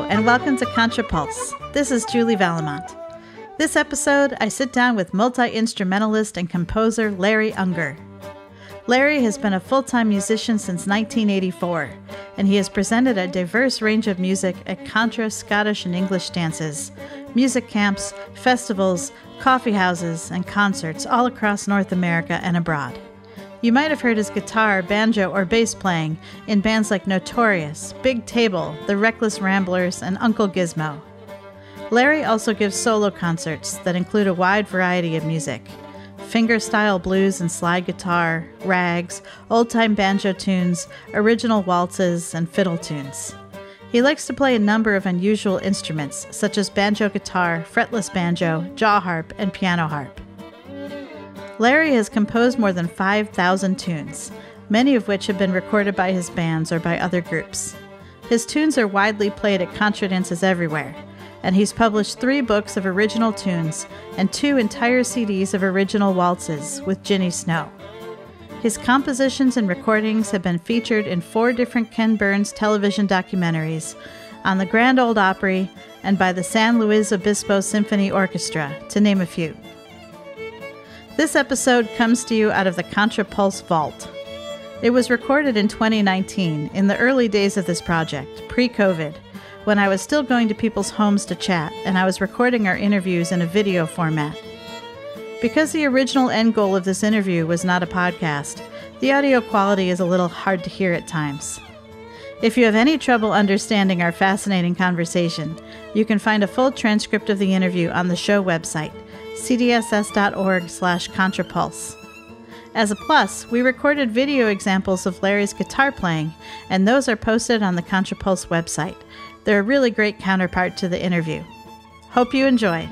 and welcome to ContraPulse. This is Julie Valamont. This episode, I sit down with multi-instrumentalist and composer Larry Unger. Larry has been a full-time musician since 1984, and he has presented a diverse range of music at Contra, Scottish, and English dances, music camps, festivals, coffee houses, and concerts all across North America and abroad. You might have heard his guitar, banjo, or bass playing in bands like Notorious, Big Table, The Reckless Ramblers, and Uncle Gizmo. Larry also gives solo concerts that include a wide variety of music: fingerstyle blues and slide guitar, rags, old-time banjo tunes, original waltzes, and fiddle tunes. He likes to play a number of unusual instruments, such as banjo guitar, fretless banjo, jaw harp, and piano harp. Larry has composed more than 5,000 tunes, many of which have been recorded by his bands or by other groups. His tunes are widely played at contra dances everywhere, and he's published 3 books of original tunes and 2 entire CDs of original waltzes with Ginny Snow. His compositions and recordings have been featured in 4 different Ken Burns television documentaries, on the Grand Ole Opry, and by the San Luis Obispo Symphony Orchestra, to name a few. This episode comes to you out of the ContraPulse Vault. It was recorded in 2019, in the early days of this project, pre-COVID, when I was still going to people's homes to chat, and I was recording our interviews in a video format. Because the original end goal of this interview was not a podcast, the audio quality is a little hard to hear at times. If you have any trouble understanding our fascinating conversation, you can find a full transcript of the interview on the show website, cdss.org/ContraPulse. As a plus, we recorded video examples of Larry's guitar playing, and those are posted on the ContraPulse website. They're a really great counterpart to the interview. Hope you enjoy.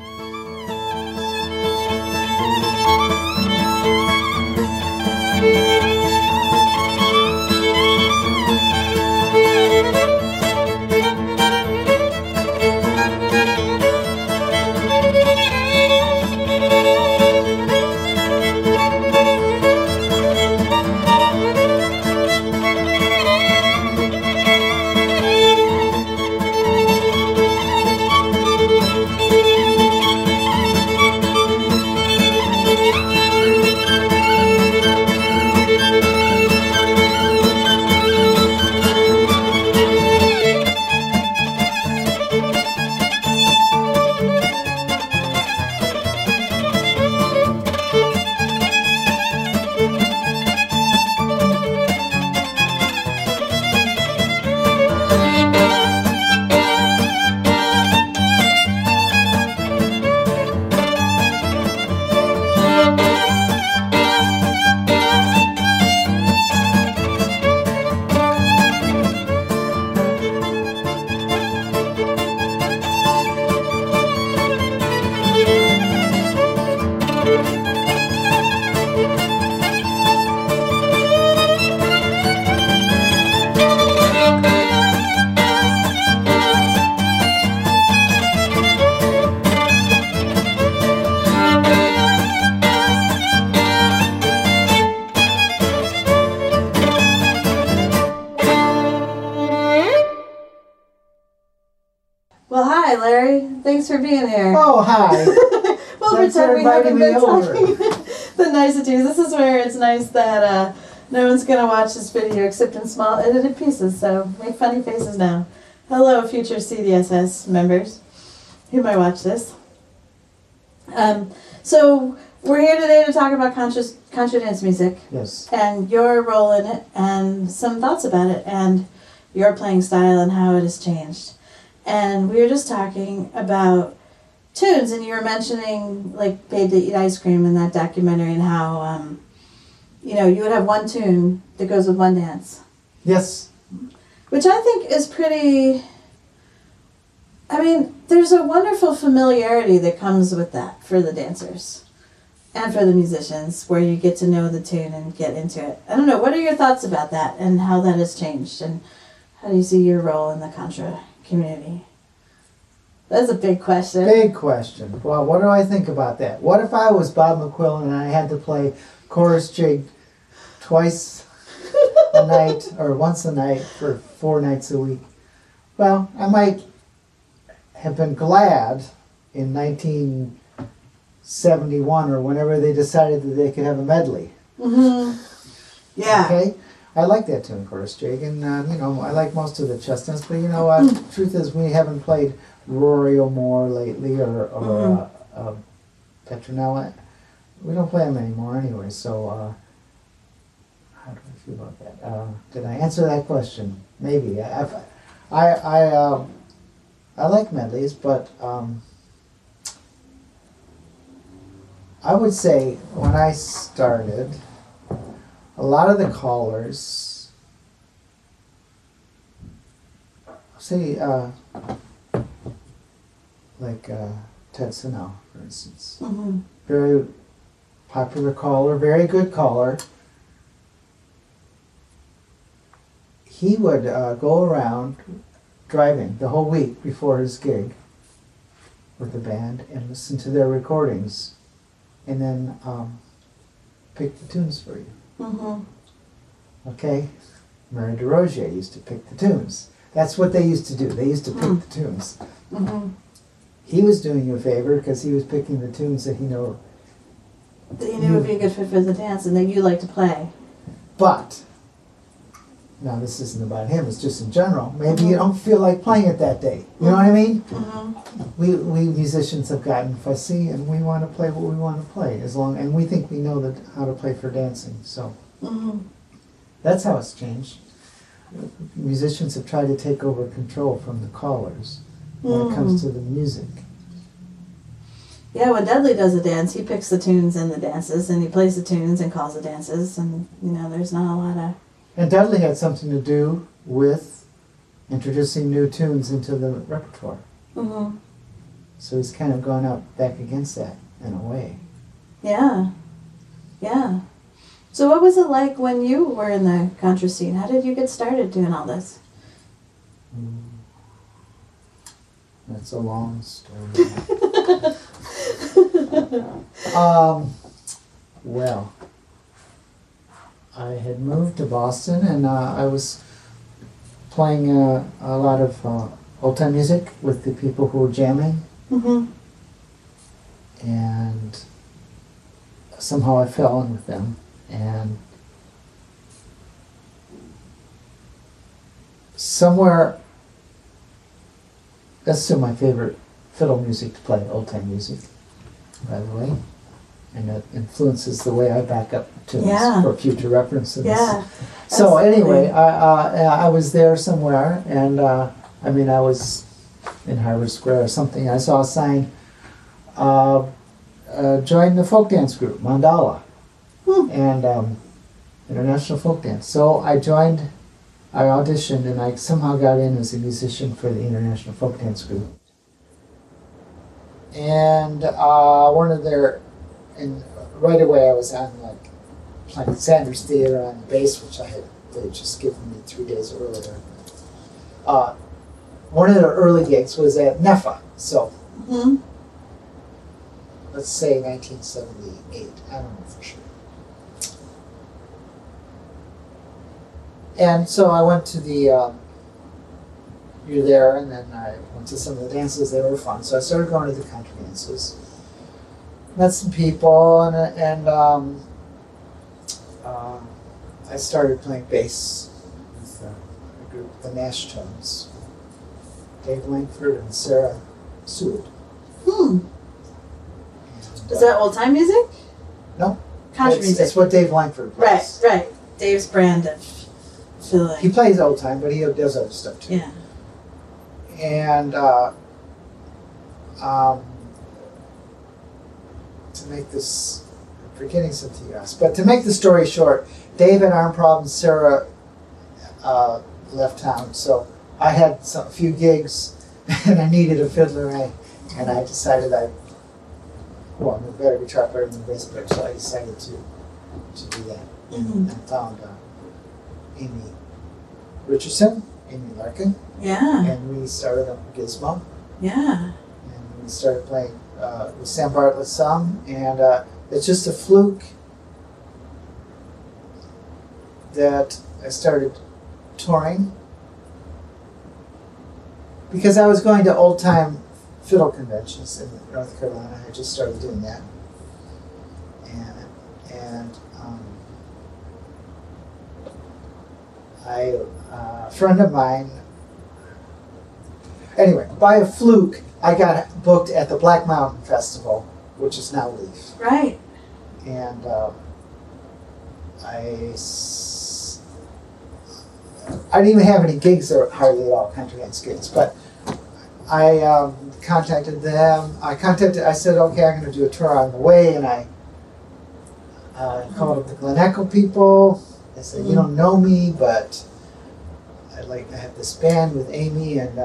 Thanks for being here. Oh, hi. We'll pretend we haven't been talking the niceties. This is where it's nice that no one's going to watch this video except in small edited pieces, so make funny faces now. Hello, future CDSS members who might watch this. So we're here today to talk about contra dance music. Yes. And your role in it, and some thoughts about it, and your playing style and how it has changed. And we were just talking about tunes, and you were mentioning, like, Paid to Eat Ice Cream in that documentary, and how, you would have one tune that goes with one dance. Yes. Which I think is pretty... I mean, there's a wonderful familiarity that comes with that for the dancers and for the musicians, where you get to know the tune and get into it. I don't know, what are your thoughts about that and how that has changed, and how do you see your role in the contra community? That's a big question. Big question. Well, what do I think about that? What if I was Bob McQuillan and I had to play chorus jig twice a night or once a night for 4 nights a week? Well, I might have been glad in 1971 or whenever they decided that they could have a medley. Mm-hmm. Yeah. Okay? I like that tune, Chorus Jig, and you know, I like most of the Chestnuts, but you know, truth is we haven't played Rory O'Moore lately or Petronella. We don't play them anymore anyway, so how do I feel about that? Did I answer that question? Maybe. I like medleys, but I would say when I started, a lot of the callers, say, like Ted Sennell, for instance, very popular caller, very good caller. He would go around driving the whole week before his gig with the band and listen to their recordings, and then pick the tunes for you. Okay? Mary DeRozier used to pick the tunes. That's what they used to do. They used to pick the tunes. He was doing you a favor because he was picking the tunes that he knew. That you knew would be a good fit for the dance and that you like to play. But, now this isn't about him, it's just in general. Maybe you don't feel like playing it that day. You know what I mean? We musicians have gotten fussy and we want to play what we want to play and we think we know how to play for dancing. So that's how it's changed. Musicians have tried to take over control from the callers when it comes to the music. Yeah, when Dudley does a dance, he picks the tunes and the dances, and he plays the tunes and calls the dances, and you know, there's not a lot of. And Dudley had something to do with introducing new tunes into the repertoire. So he's kind of gone up back against that in a way. Yeah, yeah. So what was it like when you were in the contra scene? How did you get started doing all this? That's a long story. Well, I had moved to Boston and I was playing a lot of old time music with the people who were jamming. And somehow I fell in with them. And somewhere, that's still my favorite fiddle music to play, old time music, by the way. And that influences the way I back up tunes for future references. Yeah. So anyway, I was there somewhere, and I was in Harvard Square or something. I saw a sign, join the folk dance group, Mandala, and International Folk Dance. So I joined, I auditioned, and I somehow got in as a musician for the International Folk Dance group. And and right away I was on playing Sanders Theater on bass, which they'd just given me 3 days earlier. One of their early gigs was at NEFA, so let's say 1978, I don't know for sure. And so I went to you're there, and then I went to some of the dances. They were fun, so I started going to the country dances. Met some people, and I started playing bass with a group, the Nash Tones, Dave Langford and Sarah Seward. Is that old time music? No, country music. That's what Dave Langford plays. Right. Dave's brand of fiddling. He plays old time, but he does other stuff too. Yeah. And to make this, I'm forgetting something you asked, but to make the story short, Dave had arm problems, Sarah left town, so I had a few gigs, and I needed a fiddler, and I decided I'm a better guitar player than bass player, so I decided to do that. And found Amy Richardson, Amy Larkin, and we started up Gizmo. And we started playing with Sam Bartlett some, and it's just a fluke that I started touring because I was going to old time fiddle conventions in North Carolina. I just started doing that, and a friend of mine. Anyway, by a fluke, I got booked at the Black Mountain Festival, which is now Leaf. Right. And I didn't even have any gigs there, hardly at all, country dance gigs. But I contacted them. I said, okay, I'm going to do a tour on the way, and I called up the Glen Echo people. I said, you don't know me, but I have this band with Amy and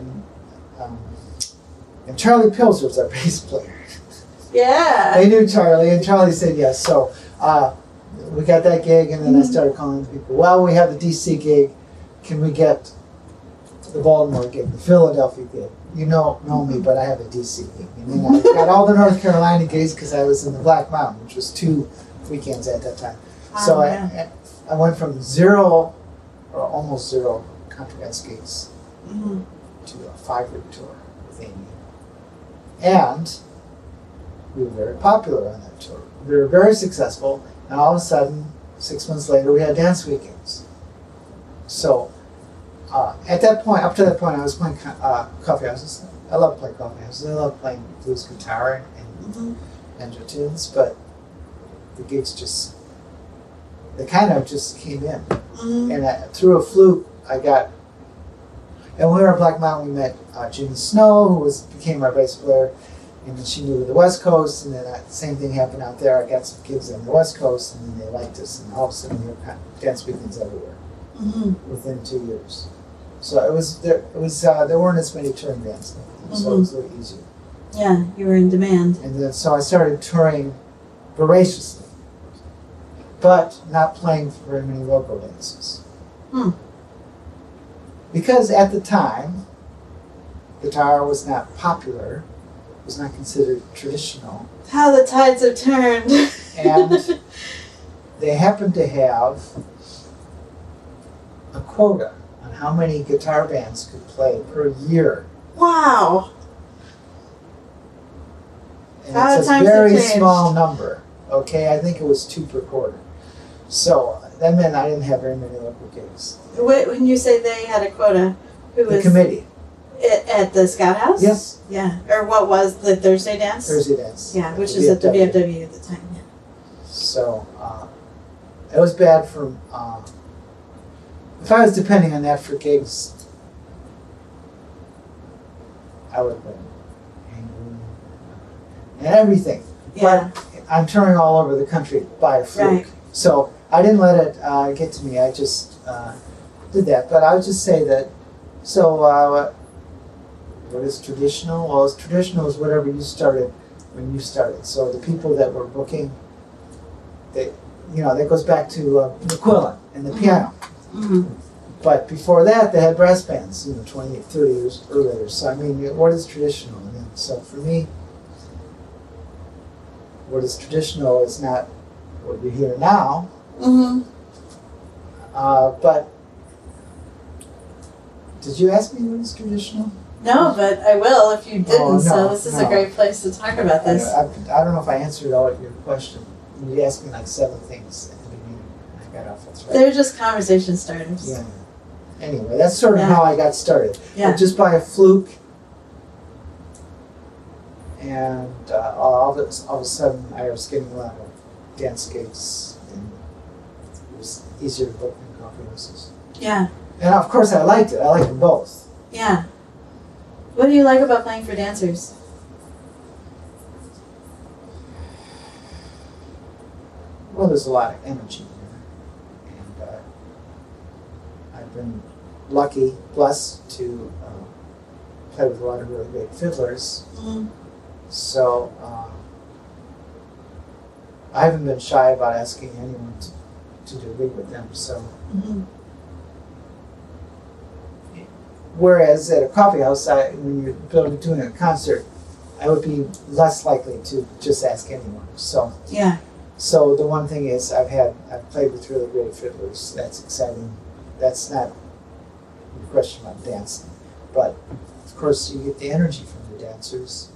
Charlie Pilzer was our bass player. Yeah. They knew Charlie, and Charlie said yes. So we got that gig, and then I started calling people. Well, we have the DC gig. Can we get the Baltimore gig, the Philadelphia gig? You know me, but I have a DC gig. And then I got all the North Carolina gigs because I was in the Black Mountain, which was 2 weekends at that time. So I went from 0 or almost 0 country dance gigs to a 5-week tour with Amy. And we were very popular on that tour. We were very successful, and all of a sudden, 6 months later, we had dance weekends. So at that point, up to that point, I was playing coffee houses. I love playing coffee houses. I love playing blues guitar and banjo tunes, but the gigs they kind of just came in. And through a fluke, and when we were at Black Mountain, we met Ginny Snow, who became our bass player, and then she moved to the West Coast, and then the same thing happened out there. I got some gigs on the West Coast, and then they liked us, and all of a sudden we had dance weekends everywhere within 2 years. So there weren't as many touring bands, so it was a little easier. Yeah, you were in demand. And then so I started touring voraciously, but not playing very many local dances. Because at the time, guitar was not popular, was not considered traditional. How the tides have turned. And they happened to have a quota on how many guitar bands could play per year. Wow. And How it's a times very have changed. small number. Okay, I think it was 2 per quarter. So that meant I didn't have very many local gigs. When you say they had a quota, who The was committee. at the Scout House? Yes. Yeah. Or what was the Thursday dance? Thursday dance. Yeah, which is at the VFW at the time. Yeah. So it was bad for. If I was depending on that for gigs, I would have been angry and everything. Yeah. But I'm touring all over the country by a fluke. Right. So I didn't let it get to me. I just did that. But I would just say that. So what is traditional? Well, traditional is whatever you started when you started. So the people that were booking, that goes back to McQuillan and the piano. But before that, they had brass bands, 20, 30 years earlier. So, I mean, what is traditional? So for me, what is traditional is not what you hear now. But did you ask me what is traditional? No, but I will if you didn't. Oh, no, so this is a no. great place to talk about this. I don't know if I answered all of your question. You asked me like 7 things at the beginning. I got off. That's right. They're just conversation starters. Yeah. Anyway, that's sort of Yeah. how I got started. Yeah. But just by a fluke, and all of a sudden I was getting a lot of dance gigs, and it was easier to book than coffee houses. Yeah. And of course I liked it. I liked them both. Yeah. What do you like about playing for dancers? Well, there's a lot of energy there, and I've been lucky, blessed to play with a lot of really great fiddlers. So I haven't been shy about asking anyone to do a gig with them. So whereas at a coffee house, when you're doing a concert, I would be less likely to just ask anyone. So Yeah. So the one thing is I've played with really great fiddlers. That's exciting. That's not a question about dancing, but course, you get the energy from the dancers.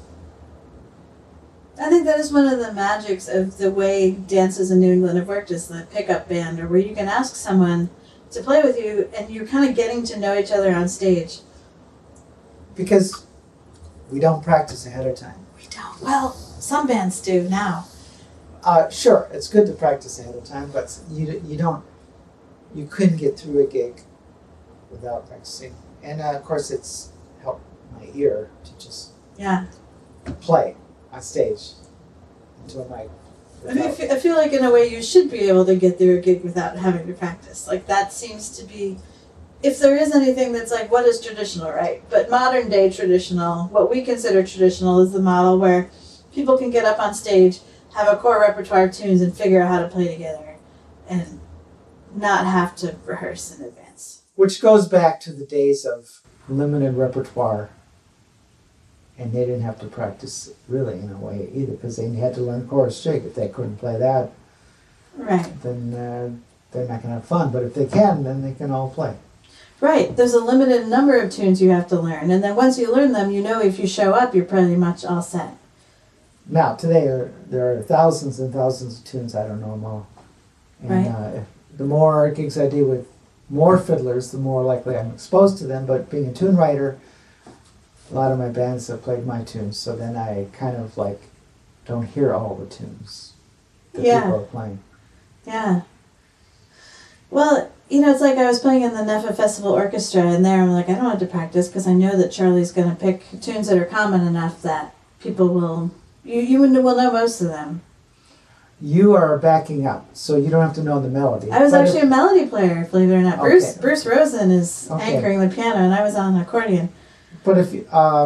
I think that is one of the magics of the way dances in New England have worked, is the pickup band, or where you can ask someone to play with you and you're kind of getting to know each other on stage. Because we don't practice ahead of time. We don't. Well, some bands do now. Sure, it's good to practice ahead of time, but you couldn't get through a gig without practicing. And of course, it's helped my ear to just play on stage into a mic. I feel like in a way you should be able to get through a gig without having to practice. Like that seems to be, if there is anything that's like, what is traditional, right? But modern day traditional, what we consider traditional, is the model where people can get up on stage, have a core repertoire of tunes, and figure out how to play together and not have to rehearse in advance. Which goes back to the days of limited repertoire. And they didn't have to practice really in a way either, because they had to learn chorus jig. If they couldn't play that, right, then they're not going to have fun. But if they can, then they can all play. Right. There's a limited number of tunes you have to learn. And then once you learn them, you know if you show up, you're pretty much all set. Now, today, there are thousands and thousands of tunes. I don't know them all. And right. The more gigs I do with more fiddlers, the more likely I'm exposed to them. But being a tune writer, a lot of my bands have played my tunes, so then I kind of like don't hear all the tunes that people are playing. Yeah. Well, it's like I was playing in the Neffa Festival Orchestra, and there I'm like, I don't have to practice because I know that Charlie's going to pick tunes that are common enough that people will, you will know most of them. You are backing up, so you don't have to know the melody. I was actually a melody player, believe it or not. Okay. Bruce Rosen is anchoring the piano, and I was on accordion. But if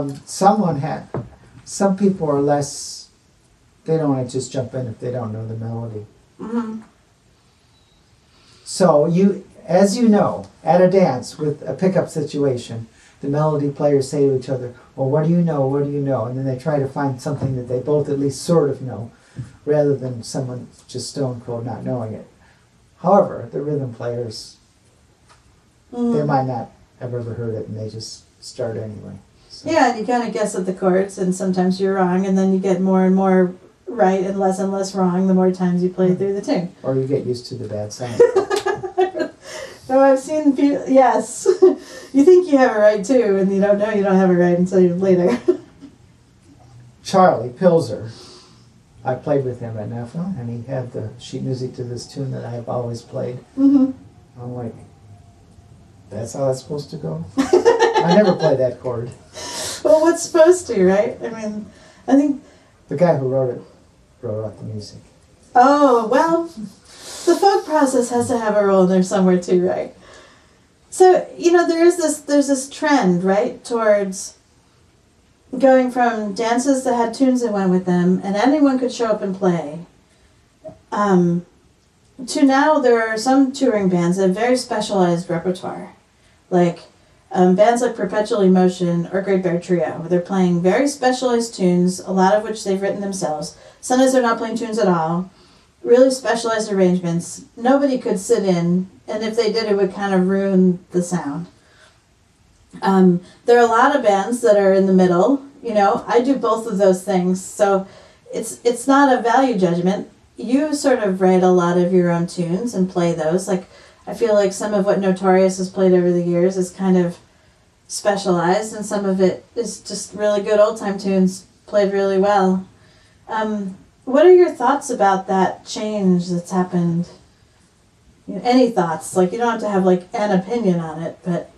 some people are less, they don't want to just jump in if they don't know the melody. Mm-hmm. So as you know, at a dance with a pickup situation, the melody players say to each other, well, what do you know, what do you know? And then they try to find something that they both at least sort of know, rather than someone just stone cold not knowing it. However, the rhythm players, they might not have ever heard it, and they just start anyway. So. Yeah, and you kind of guess at the chords, and sometimes you're wrong, and then you get more and more right and less wrong the more times you play through the tune. Or you get used to the bad sound. So I've seen people, yes. You think you have it right too, and you don't know you don't have it right until later. Charlie Pilzer, I played with him at Neffa, and he had the sheet music to this tune that I've always played. Mm-hmm. I'm like, that's how that's supposed to go? I never played that chord. Well, what's supposed to, right? I mean, I think... The guy who wrote out the music. Oh, well, the folk process has to have a role in there somewhere too, right? So, there's this trend, right, towards going from dances that had tunes that went with them, and anyone could show up and play, to now there are some touring bands that have very specialized repertoire. Like bands like Perpetual Emotion or Great Bear Trio, where they're playing very specialized tunes, a lot of which they've written themselves. Sometimes they're not playing tunes at all. Really specialized arrangements. Nobody could sit in, and if they did, it would kind of ruin the sound. There are a lot of bands that are in the middle. I do both of those things, so it's not a value judgment. You sort of write a lot of your own tunes and play those. Like, I feel like some of what Notorious has played over the years is kind of specialized, and some of it is just really good old-time tunes played really well. What are your thoughts about that change that's happened? Any thoughts? Like, you don't have to have, like, an opinion on it, but...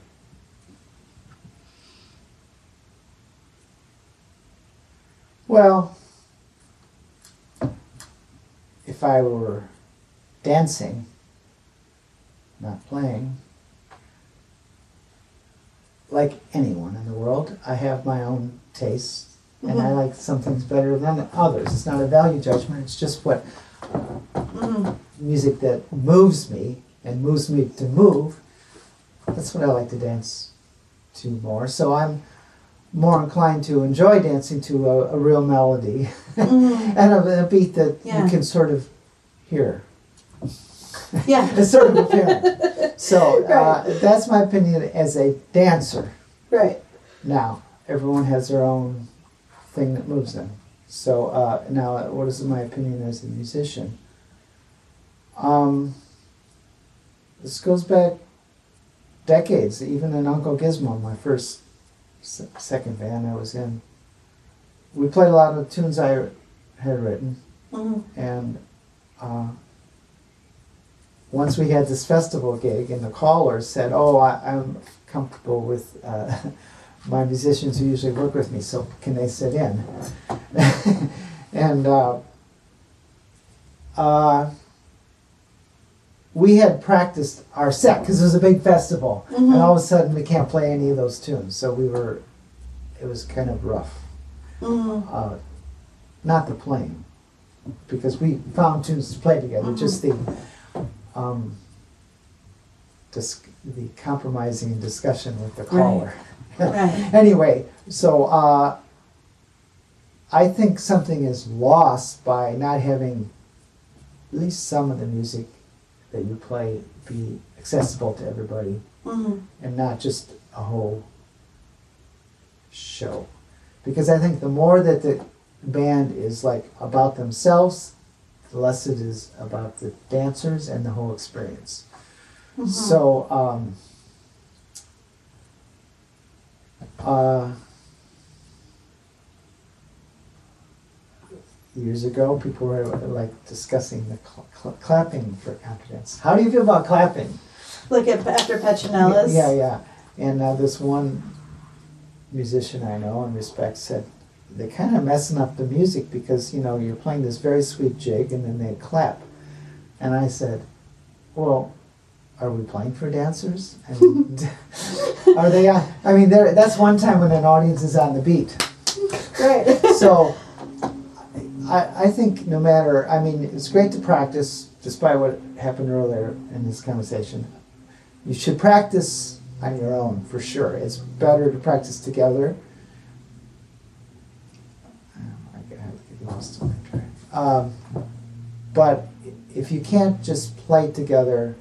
Well, if I were dancing, not playing, like anyone in the world, I have my own tastes, and I like some things better than others. It's not a value judgment, it's just what music that moves me and moves me to move, that's what I like to dance to more. So I'm more inclined to enjoy dancing to a real melody and a beat that you can sort of hear. Yeah. It's sort of apparent. So that's my opinion as a dancer. Right. Now, everyone has their own thing that moves them. So now, what is my opinion as a musician? This goes back decades, even in Uncle Gizmo, my first, second band I was in. We played a lot of tunes I had written, and once we had this festival gig, and the caller said, "Oh, I'm comfortable with my musicians who usually work with me, so can they sit in?" And we had practiced our set because it was a big festival, and all of a sudden we can't play any of those tunes. So it was kind of rough. Not the playing, because we found tunes to play together. Just the compromising and discussion with the caller. Right. Anyway, so I think something is lost by not having at least some of the music that you play be accessible to everybody, and not just a whole show. Because I think the more that the band is like about themselves, the less it is about the dancers and the whole experience. So years ago, people were like discussing the clapping for confidence. How do you feel about clapping? Like after Petronella's? Yeah. And this one musician I know and respect said, they're kind of messing up the music because, you're playing this very sweet jig and then they clap. And I said, well, are we playing for dancers? And are they on? I mean, that's one time when an audience is on the beat. Right. So I think no matter, it's great to practice, despite what happened earlier in this conversation. You should practice on your own, for sure. It's better to practice together. I get lost in my track. But if you can't just play together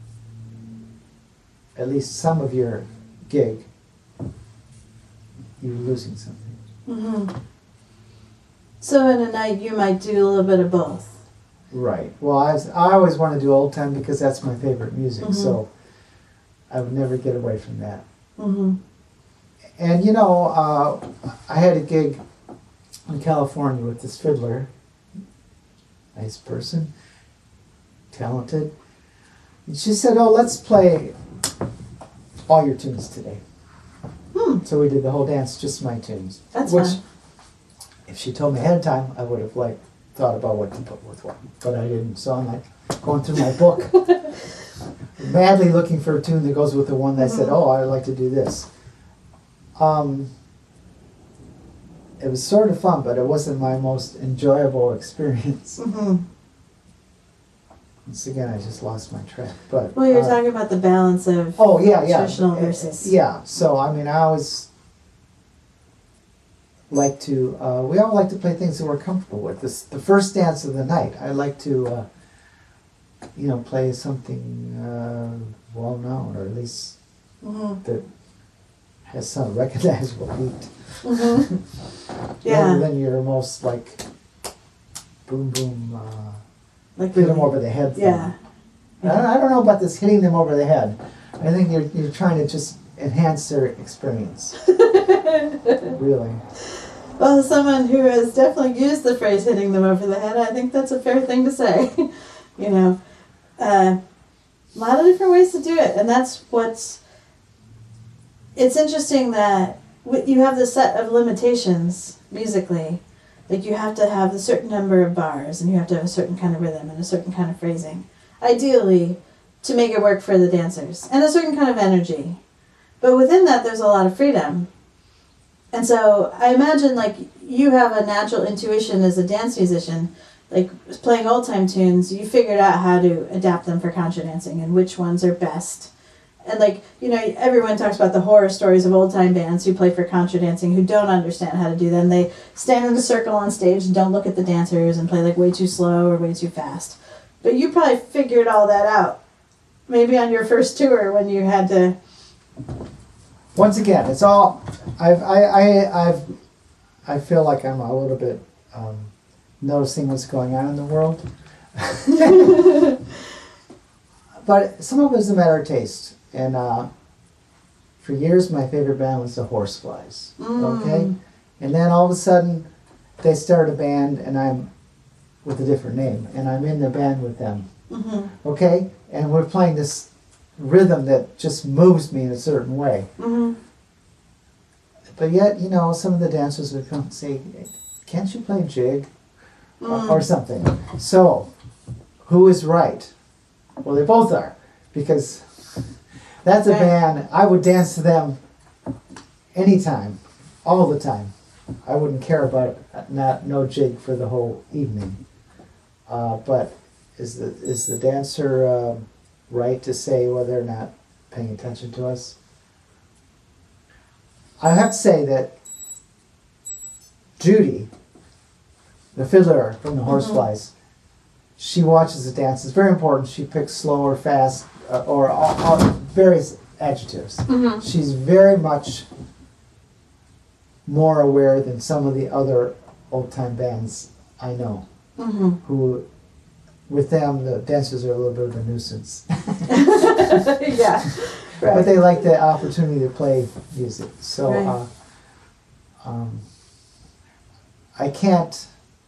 at least some of your gig, you're losing something. So in a night you might do a little bit of both. Right. Well, I always want to do old time because that's my favorite music, so I would never get away from that. And I had a gig in California with this fiddler, nice person, talented. And she said, "Oh, let's play all your tunes today." So we did the whole dance, just my tunes. That's which, fun. if she told me ahead of time, I would have thought about what to put with what, but I didn't. So I'm going through my book, madly looking for a tune that goes with the one that I said, "Oh, I'd like to do this." It was sort of fun, but it wasn't my most enjoyable experience. Once again, I just lost my track. But Well, you're talking about the balance of traditional versus... Yeah, so I always like to, we all like to play things that we're comfortable with. The first dance of the night, I like to, play something well-known, or at least that has some recognizable beat. Rather than your most, boom, boom, hit them over the head thing. Yeah. I don't know about this hitting them over the head. I think you're trying to just enhance their experience. Really. Well, as someone who has definitely used the phrase hitting them over the head, I think that's a fair thing to say. A lot of different ways to do it, and that's it's interesting that you have the set of limitations musically. Like you have to have a certain number of bars, and you have to have a certain kind of rhythm and a certain kind of phrasing, ideally, to make it work for the dancers, and a certain kind of energy. But within that, there's a lot of freedom. And so I imagine you have a natural intuition as a dance musician, playing old time tunes, you figured out how to adapt them for contra dancing and which ones are best. And everyone talks about the horror stories of old time bands who play for contra dancing who don't understand how to do them. They stand in a circle on stage and don't look at the dancers and play way too slow or way too fast. But you probably figured all that out. Maybe on your first tour when you had to once again, it's all. I feel like I'm a little bit noticing what's going on in the world. But some of it is a matter of taste. And for years, my favorite band was the Horseflies. Okay? And then all of a sudden, they started a band, and I'm with a different name, and I'm in the band with them. Okay? And we're playing this rhythm that just moves me in a certain way. But yet, you know, some of the dancers would come and say, can't you play jig? Or something. So, who is right? Well, they both are. Because that's a band, I would dance to them anytime, all the time. I wouldn't care about no jig for the whole evening. But is the dancer right to say whether they're not paying attention to us? I have to say that Judy, the fiddler from the Horseflies, she watches the dance. It's very important. She picks slow or fast or all various adjectives. She's very much more aware than some of the other old-time bands I know, who, with them, the dancers are a little bit of a nuisance. Yeah. Right. But they like the opportunity to play music. So I can't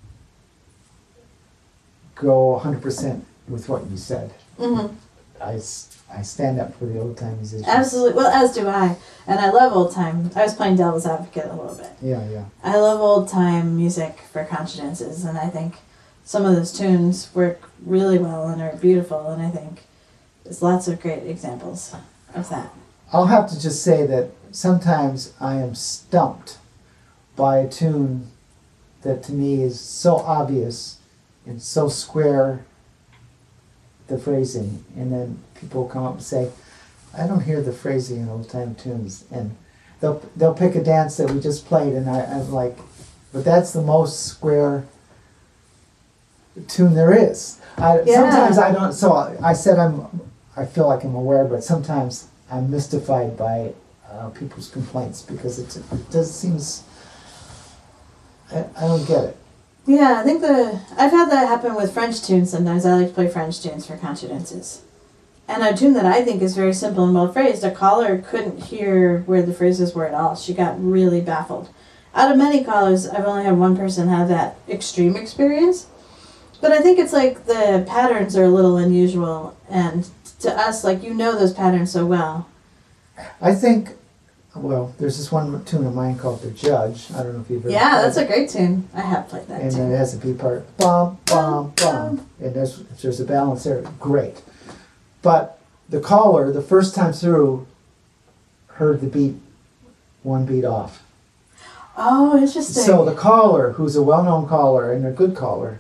go 100% with what you said. I stand up for the old time musicians. Absolutely. Well, as do I. And I love old time. I was playing devil's advocate a little bit. Yeah. I love old time music for contra dances, and I think some of those tunes work really well and are beautiful, and I think there's lots of great examples of that. I'll have to just say that sometimes I am stumped by a tune that to me is so obvious and so square, the phrasing, and then people come up and say, I don't hear the phrasing in old time tunes, and they'll pick a dance that we just played, and I'm like, but that's the most square tune there is. Sometimes I don't. So I said I feel like I'm aware, but sometimes I'm mystified by people's complaints because it just seems I don't get it. Yeah, I think I've had that happen with French tunes sometimes. I like to play French tunes for contra dances. And a tune that I think is very simple and well phrased, a caller couldn't hear where the phrases were at all. She got really baffled. Out of many callers, I've only had one person have that extreme experience. But I think it's like the patterns are a little unusual, and to us, like, you know those patterns so well. I think, well, there's this one tune of mine called The Judge. I don't know if you've ever Yeah, that's a great tune. I have played that tune. And it has a beat part, bum, bum, bum. And there's a balance there. Great. But the caller, the first time through, heard the beat, one beat off. Oh, interesting. So the caller, who's a well-known caller and a good caller,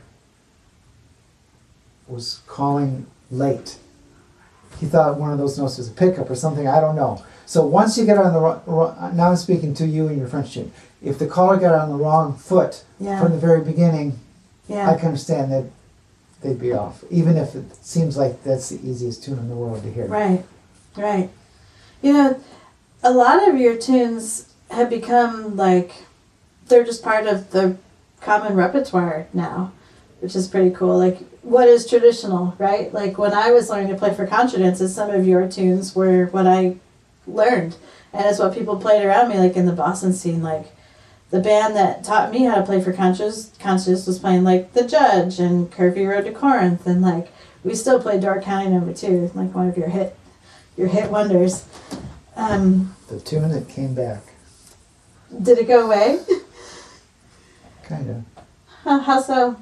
was calling late. He thought one of those notes was a pickup or something, I don't know. So once you get on the now I'm speaking to you and your French tune. If the caller got on the wrong foot from the very beginning, I can understand that they'd be off. Even if it seems like that's the easiest tune in the world to hear. Right. You know, a lot of your tunes have become like, they're just part of the common repertoire now, which is pretty cool. Like, what is traditional, right? Like, when I was learning to play for contra dances, some of your tunes were what I learned, and it's what people played around me, like in the Boston scene. Like, the band that taught me how to play for contras was playing like The Judge and Curvy Road to Corinth, and like we still play Door County No. 2, like one of your hit wonders. The tune that came back. Did it go away? Kind of. How so?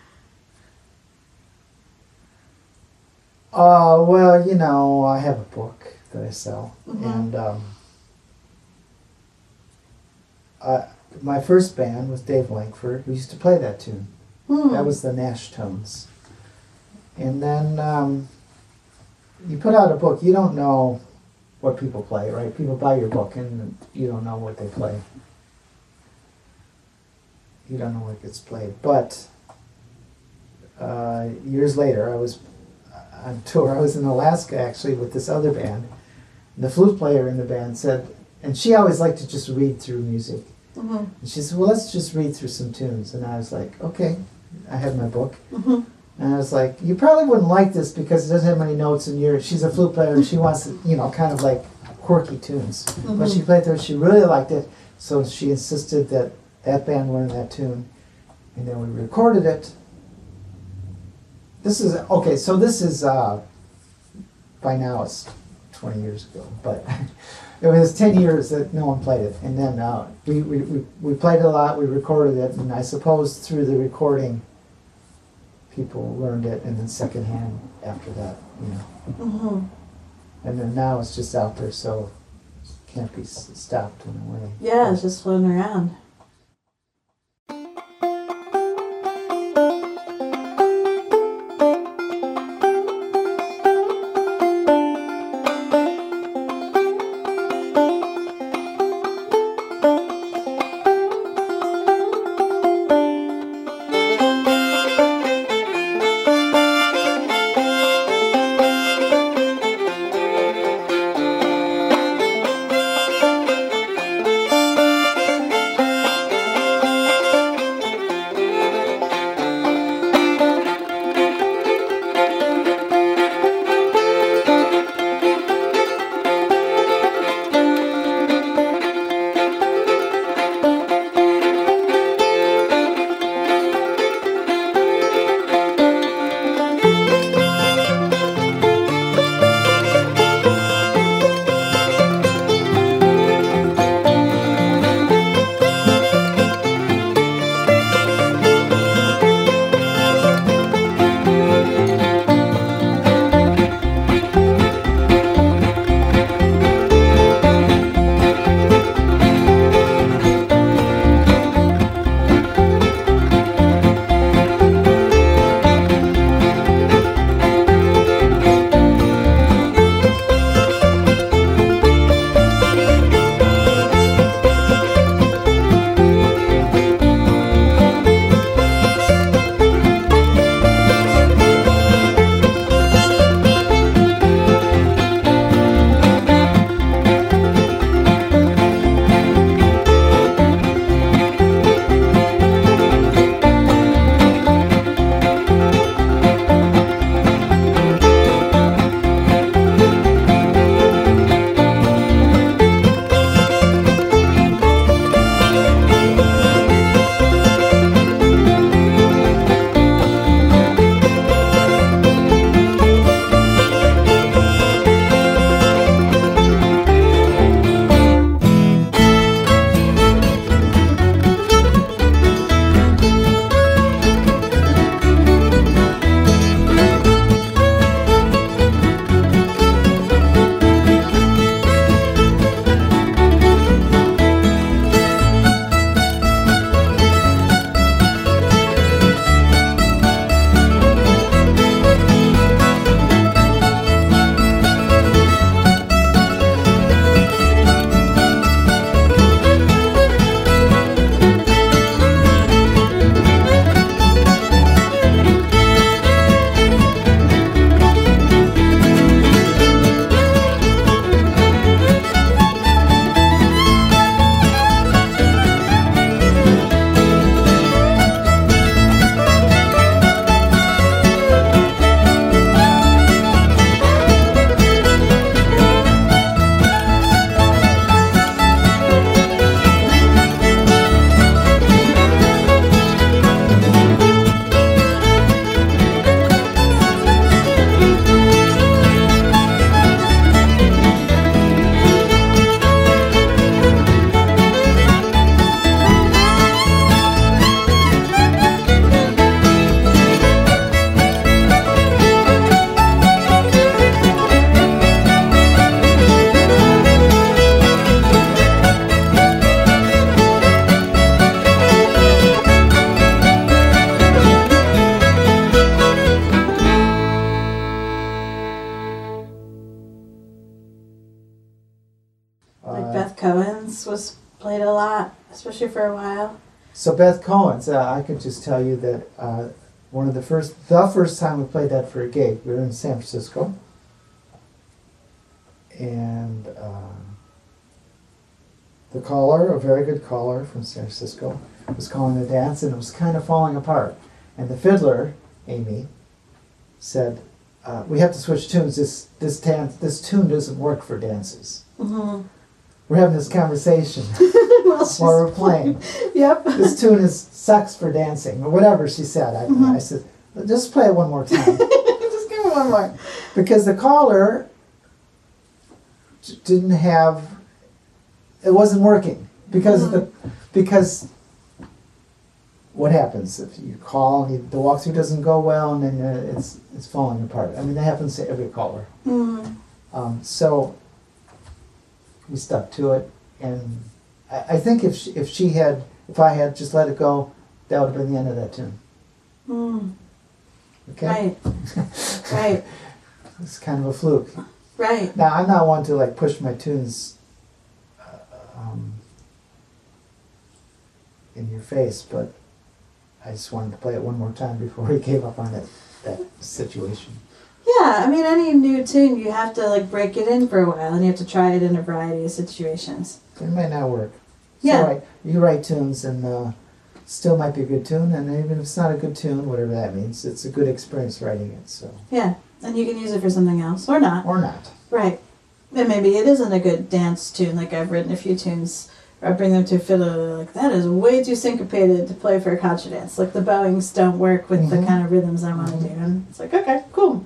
Well, you know, I have a book that I sell, and my first band was Dave Langford, who used to play that tune. That was the Nash Tones. And then you put out a book, you don't know what people play, right? People buy your book and you don't know what they play. You don't know what gets played. But years later, I was on tour. I was in Alaska, actually, with this other band. And the flute player in the band said, and she always liked to just read through music. Mm-hmm. And she said, well, let's just read through some tunes. And I was like, okay. I had my book. Mm-hmm. And I was like, you probably wouldn't like this because it doesn't have many notes, and she's a flute player and she wants, kind of like quirky tunes. Mm-hmm. But she played through it, she really liked it, so she insisted that that band learn that tune. And then we recorded it. This is, by now it's 20 years ago, but it was 10 years that no one played it. And then we played it a lot, we recorded it, and I suppose through the recording, people learned it, and then secondhand after that, Mm-hmm. And then now it's just out there, so it can't be stopped in a way. Yeah, it's just floating around. was played a lot, especially for a while. So Beth Cohen's, I can just tell you that the first time we played that for a gig, we were in San Francisco, and the caller, a very good caller from San Francisco, was calling the dance, and it was kind of falling apart. And the fiddler, Amy, said, "We have to switch tunes. This tune doesn't work for dances." Mm-hmm. We're having this conversation Well, while we're playing. Yep. This tune sucks for dancing, or whatever she said. I said, "Just play it one more time." Just give me one more. Because the caller didn't have, it wasn't working because because what happens if you call and the walkthrough doesn't go well, and then it's falling apart. I mean, that happens to every caller. Mm-hmm. So we stuck to it, and I think if I had just let it go, that would have been the end of that tune. Mm. Okay. Right. Right. It's kind of a fluke. Right. Now, I'm not one to like push my tunes in your face, but I just wanted to play it one more time before he gave up on that situation. Yeah, I mean, any new tune, you have to like break it in for a while, and you have to try it in a variety of situations. It might not work. Yeah. So you write tunes, and still might be a good tune, and even if it's not a good tune, whatever that means, it's a good experience writing it. So. Yeah, and you can use it for something else, or not. Or not. Right. And maybe it isn't a good dance tune. Like I've written a few tunes where I bring them to a fiddler, they're like, that is way too syncopated to play for a contra dance. Like the bowings don't work with the kind of rhythms I want to do. And it's like, okay, cool.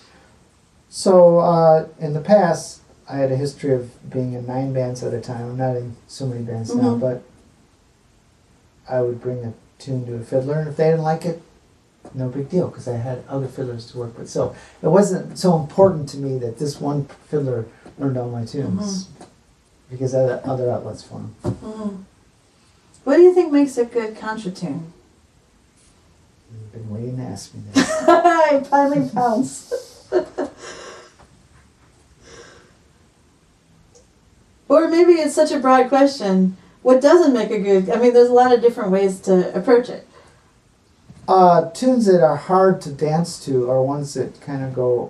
So in the past, I had a history of being in 9 bands at a time. I'm not in so many bands now, but I would bring a tune to a fiddler, and if they didn't like it, no big deal, because I had other fiddlers to work with. So it wasn't so important to me that this one fiddler learned all my tunes, because I had other outlets for him. Mm-hmm. What do you think makes a good contra tune? You've been waiting to ask me that. I finally pounced. Or maybe it's such a broad question. What doesn't make a good... I mean, there's a lot of different ways to approach it. Tunes that are hard to dance to are ones that kind of go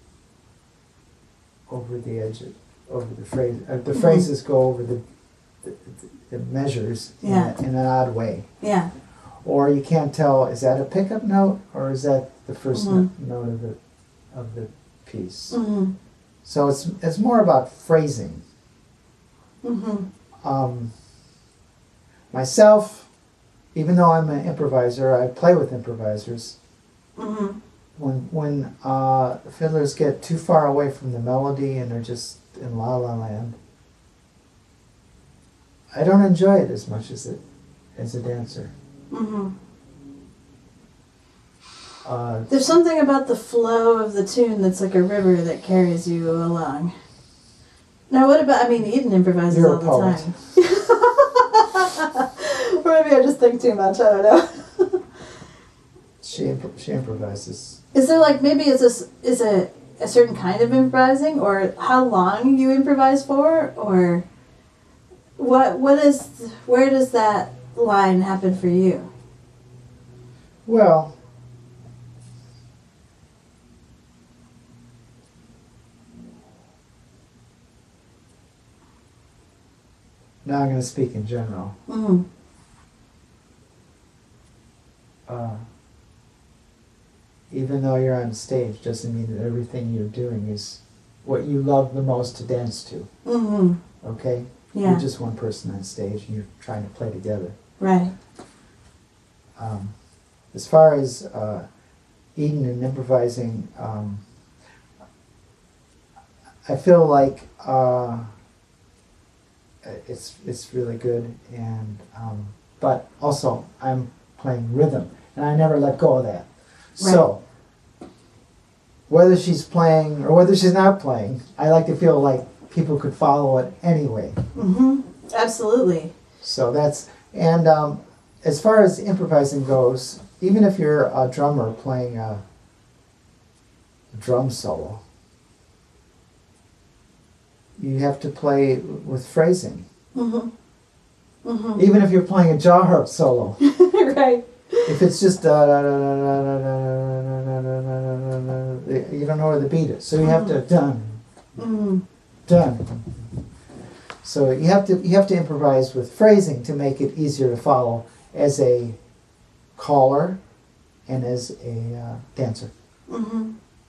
over the edge, over the phrase. The phrases go over the measures in an odd way. Yeah. Or you can't tell, is that a pickup note or is that the first note of the piece? Mm-hmm. So it's more about phrasing. Mm-hmm. Myself, even though I'm an improviser, I play with improvisers. Mm-hmm. When fiddlers get too far away from the melody and they're just in la la land, I don't enjoy it as much as a dancer. Mm-hmm. There's something about the flow of the tune that's like a river that carries you along. Now, what about, I mean, Eden improvises You're all a the poet. time. Or maybe I just think too much, I don't know. She improvises. Is there like, maybe is a certain kind of improvising, or how long you improvise for, or where does that line happen for you? Well, now I'm going to speak in general. Mm-hmm. Even though you're on stage doesn't mean that everything you're doing is what you love the most to dance to. Mm-hmm. Okay? Yeah. You're just one person on stage and you're trying to play together. Right. As far as Eden and improvising, I feel like it's really good, and but also I'm playing rhythm, and I never let go of that. Right. So whether she's playing or whether she's not playing, I like to feel like people could follow it anyway. Mm-hmm. Absolutely. So that's, and as far as improvising goes, even if you're a drummer playing a drum solo, you have to play with phrasing. Mm-hmm. Mm-hmm. Even if you're playing a jaw harp solo. Right. If it's just you don't know where the beat is, so you have to done. So you have to improvise with phrasing to make it easier to follow as a caller and as a dancer. Mm-hmm.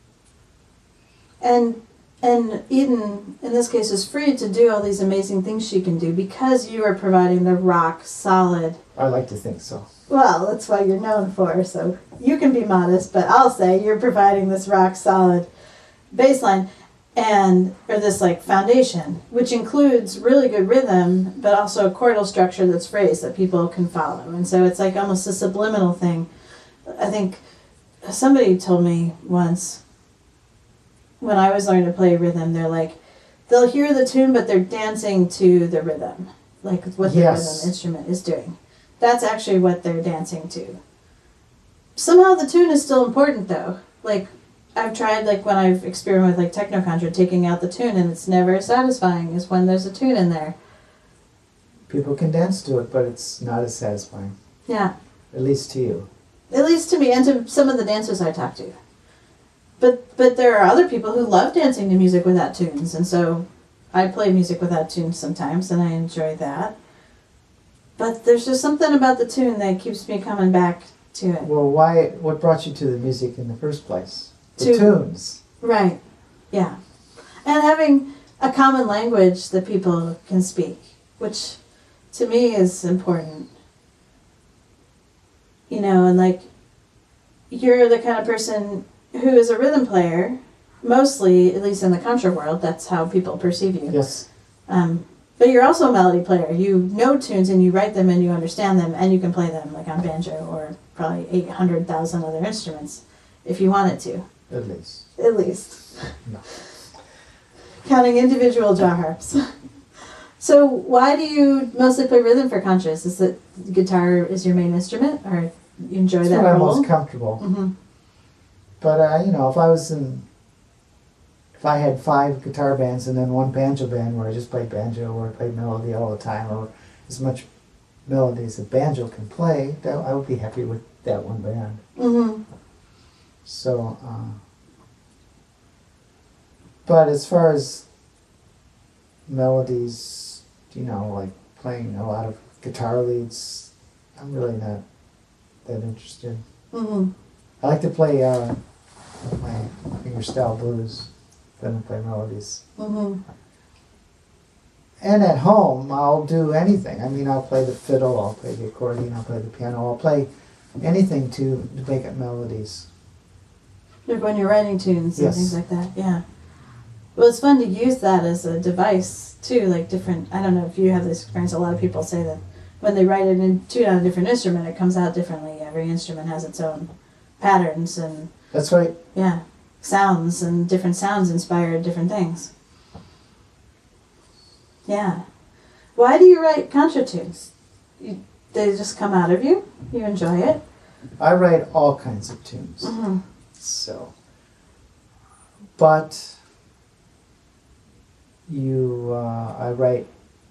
And Eden, in this case, is free to do all these amazing things she can do because you are providing the rock solid. I like to think so. Well, that's what you're known for, so you can be modest, but I'll say you're providing this rock solid baseline or this like foundation, which includes really good rhythm, but also a chordal structure that's phrased that people can follow. And so it's like almost a subliminal thing. I think somebody told me once, when I was learning to play rhythm, they're like, they'll hear the tune, but they're dancing to the rhythm, like what the rhythm instrument is doing. That's actually what they're dancing to. Somehow the tune is still important, though. Like, I've tried, like, when I've experimented with, like, Technocontra, taking out the tune, and it's never as satisfying as when there's a tune in there. People can dance to it, but it's not as satisfying. Yeah. At least to you. At least to me, and to some of the dancers I talk to. But there are other people who love dancing to music without tunes, and so I play music without tunes sometimes, and I enjoy that. But there's just something about the tune that keeps me coming back to it. Well, what brought you to the music in the first place? The tunes. Right, yeah. And having a common language that people can speak, which to me is important. You know, and like, you're the kind of person who is a rhythm player, mostly, at least in the contra world, that's how people perceive you. Yes. But you're also a melody player. You know tunes and you write them and you understand them and you can play them like on banjo or probably 800,000 other instruments if you wanted to. At least. At least. No. Counting individual jaw harps. So why do you mostly play rhythm for contras? Is it guitar is your main instrument or you enjoy That's that what I'm role? most comfortable. Mm-hmm. But, you know, if I had 5 guitar bands and then 1 banjo band where I just played banjo or I played melody all the time or as much melody as a banjo can play, I would be happy with that one band. Mm-hmm. So, but as far as melodies, you know, like playing a lot of guitar leads, I'm really not that interested. Mm-hmm. I like to play my fingerstyle blues than to play melodies. Mm-hmm. And at home, I'll do anything. I mean, I'll play the fiddle, I'll play the accordion, I'll play the piano, I'll play anything to make up melodies. Like when you're writing tunes and Yes. things like that, yeah. Well, it's fun to use that as a device, too, like different, I don't know if you have this experience, a lot of people say that when they write it in tune on a different instrument, it comes out differently. Every instrument has its own patterns and, That's right. yeah, sounds, and different sounds inspire different things. Yeah. Why do you write contra tunes? They just come out of you? You enjoy it? I write all kinds of tunes. Mm-hmm. So, but I write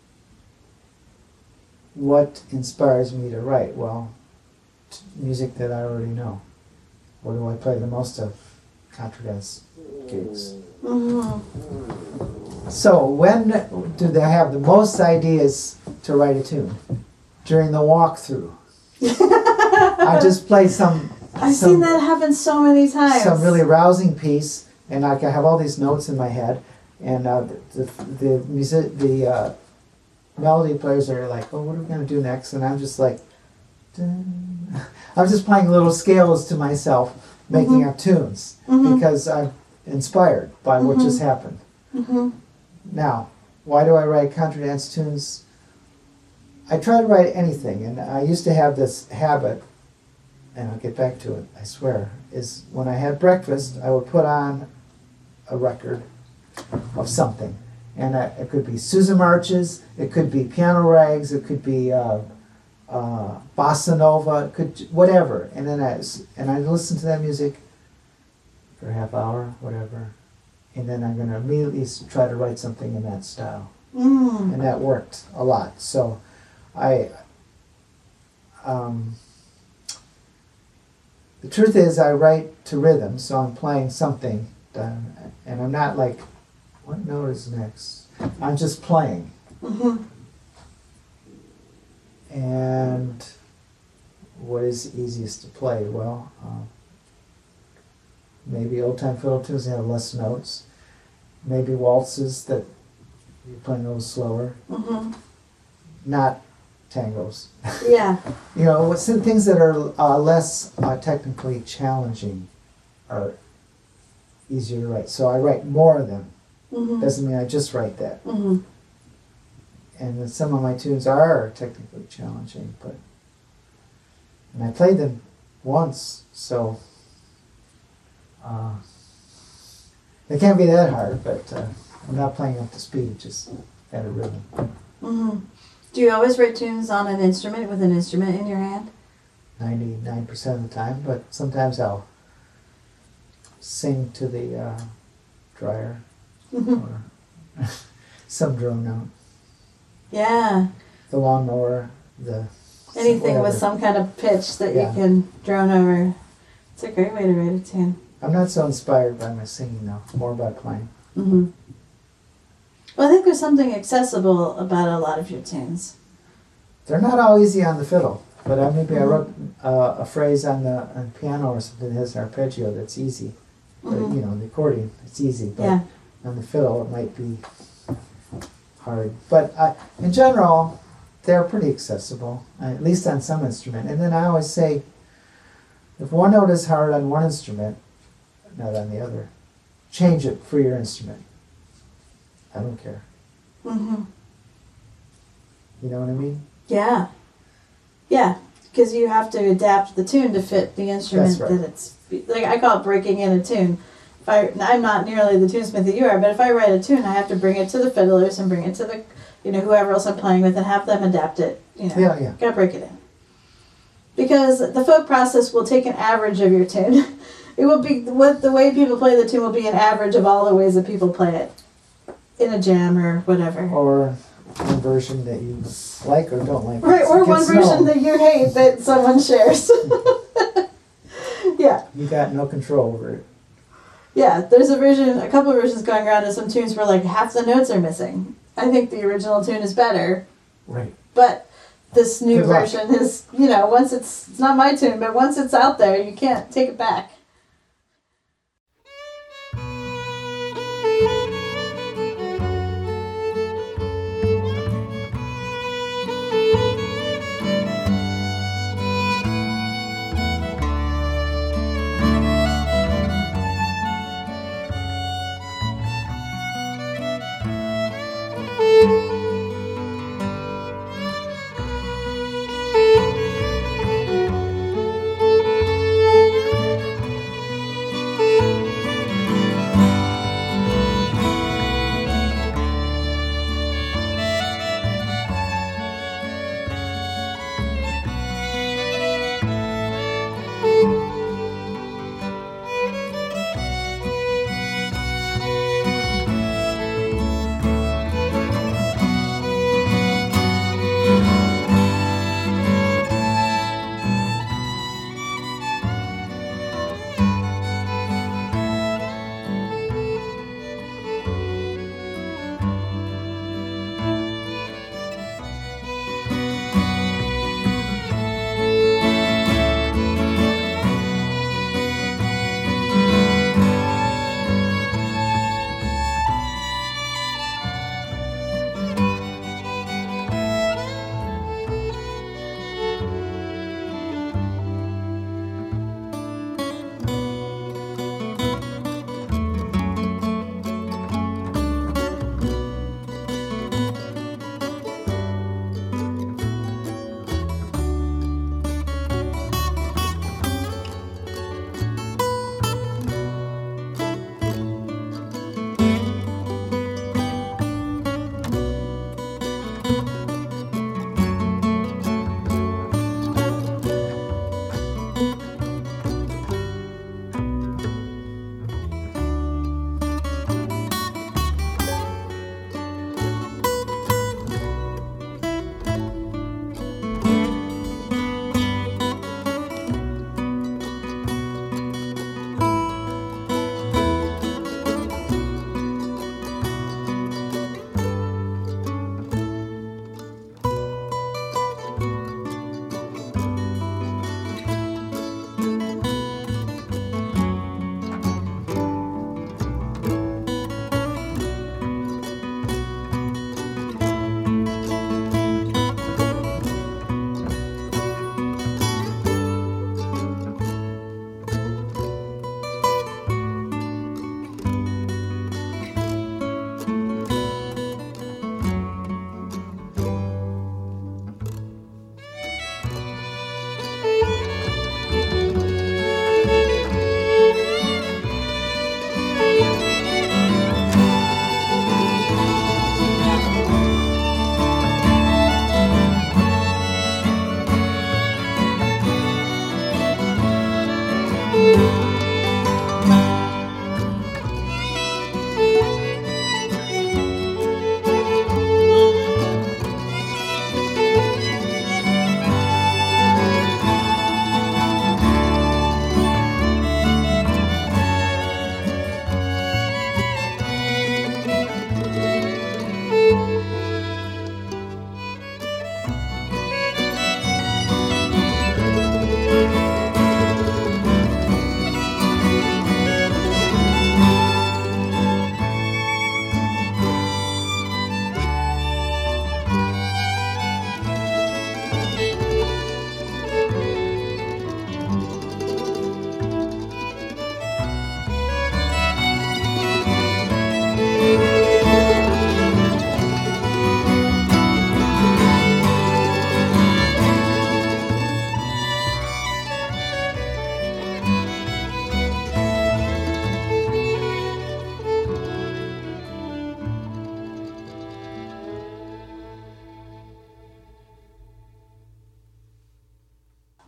what inspires me to write. Well, music that I already know. What do I play the most of? Contra dance gigs. Mm-hmm. So when do they have the most ideas to write a tune? During the walkthrough. I just play I've seen that happen so many times. some really rousing piece, and I have all these notes in my head, and the melody players are like, "Oh, what are we gonna do next?" And I'm just like, dun. I'm just playing little scales to myself, making up tunes because I'm inspired by what just happened. Mm-hmm. Now, why do I write contra dance tunes? I try to write anything, and I used to have this habit, and I'll get back to it, I swear, is when I had breakfast, I would put on a record of something. And it could be Susan Marches, it could be piano rags, it could be bossa nova, it could whatever. And then I listen to that music for a half hour, whatever. And then I'm going to immediately try to write something in that style. And that worked a lot. So the truth is I write to rhythm, so I'm playing something, and I'm not like, what note is next? I'm just playing. And what is easiest to play? Well, maybe old-time fiddle tunes that have less notes. Maybe waltzes that you're playing a little slower. Not tangos. Yeah. You know, some things that are less technically challenging are easier to write. So I write more of them. Doesn't mean I just write that. And then some of my tunes are technically challenging, and I played them once, so they can't be that hard, but I'm not playing up to speed, just at a rhythm. Do you always write tunes on an instrument with an instrument in your hand? 99% of the time, but sometimes I'll sing to the dryer or some drone note. Yeah. The lawnmower, anything whatever. with some kind of pitch that Yeah. you can drone over. It's a great way to write a tune. I'm not so inspired by my singing though, more by playing. Well, I think there's something accessible about a lot of your tunes. They're not all easy on the fiddle, but maybe I wrote a phrase on the piano or something that has an arpeggio that's easy. But, you know, the accordion, it's easy, but on the fiddle it might be hard. But in general, they're pretty accessible, at least on some instrument. And then I always say, if one note is hard on one instrument, not on the other, change it for your instrument. I don't care. You know what I mean? Yeah. Yeah, because you have to adapt the tune to fit the instrument That's right. that it's... Like, I call it breaking in a tune. I'm not nearly the tunesmith that you are, but if I write a tune, I have to bring it to the fiddlers and bring it to the, whoever else I'm playing with and have them adapt it. Yeah. Gotta break it in. Because the folk process will take an average of your tune. It will be, the way people play the tune will be an average of all the ways that people play it. In a jam or whatever. Or one version that you like or don't like. Right, or one version known. that you hate that someone shares. Yeah. You got no control over it. Yeah, there's a couple of versions going around of some tunes where like half the notes are missing. I think the original tune is better. Right. But this new Good luck. version is, once it's not my tune, but once it's out there, you can't take it back.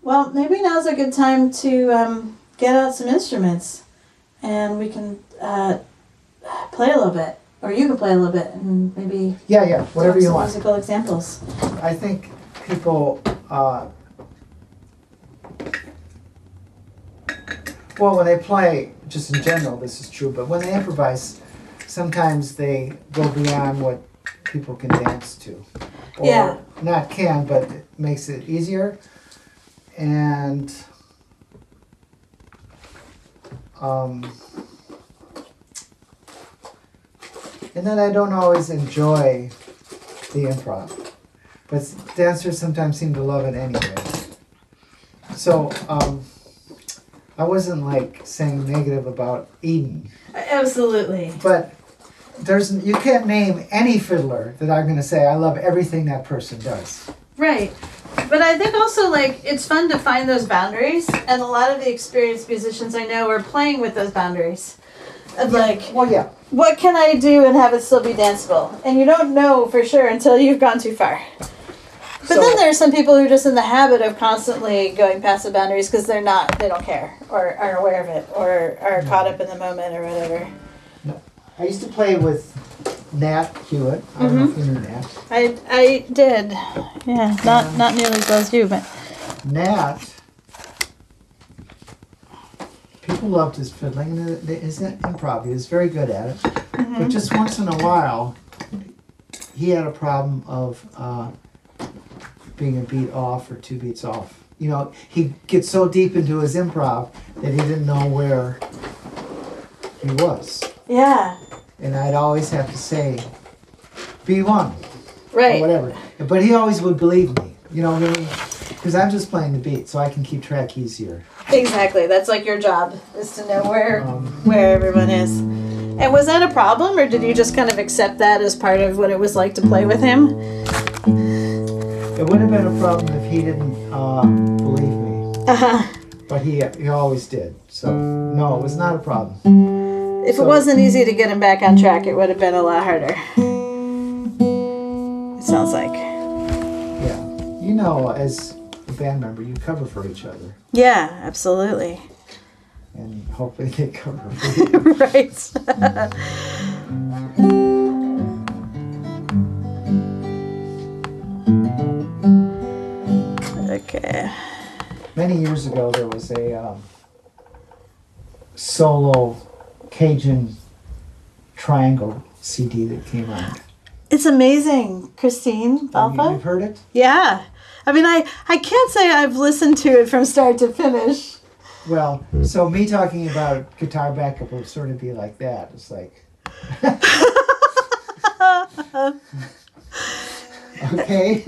Well, maybe now's a good time to get out some instruments, and we can play a little bit, or you can play a little bit, and maybe Yeah, whatever you some want. musical examples. I think people, well, when they play, just in general, this is true, but when they improvise, sometimes they go beyond what people can dance to. Or Yeah. not can, but it makes it easier. And then I don't always enjoy the improv, but dancers sometimes seem to love it anyway. So I wasn't like saying negative about Eden, Absolutely. but you can't name any fiddler that I'm going to say I love everything that person does. Right. But I think also, like, it's fun to find those boundaries, and a lot of the experienced musicians I know are playing with those boundaries. Of, like, Well, yeah. what can I do and have it still be danceable? And you don't know for sure until you've gone too far. But So- then there's some people who are just in the habit of constantly going past the boundaries because they don't care, or aren't aware of it, or are caught up in the moment or whatever. I used to play with Nat Hewitt. I don't know if you knew Nat. I did. Yeah, not nearly as well as you, but... Nat, people loved his fiddling and his improv. He was very good at it. But just once in a while, he had a problem of being a beat off or 2 beats off. You know, he'd get so deep into his improv that he didn't know where he was. Yeah. And I'd always have to say, B1. Right. Or whatever. But he always would believe me. You know what I mean? Because I'm just playing the beat, so I can keep track easier. Exactly. That's like your job, is to know where everyone is. And was that a problem, or did you just kind of accept that as part of what it was like to play with him? It would have been a problem if he didn't believe me. But he always did. So, no, it was not a problem. If it wasn't easy to get him back on track, it would have been a lot harder. It sounds like. Yeah. You know, as a band member, you cover for each other. Yeah, absolutely. And hopefully they cover for you. Right. Okay. Many years ago, there was a solo Cajun triangle CD that came out. It's amazing, Christine Balfa. You've heard it? Yeah. I mean, I can't say I've listened to it from start to finish. Well, so me talking about guitar backup will sort of be like that. It's like... Okay.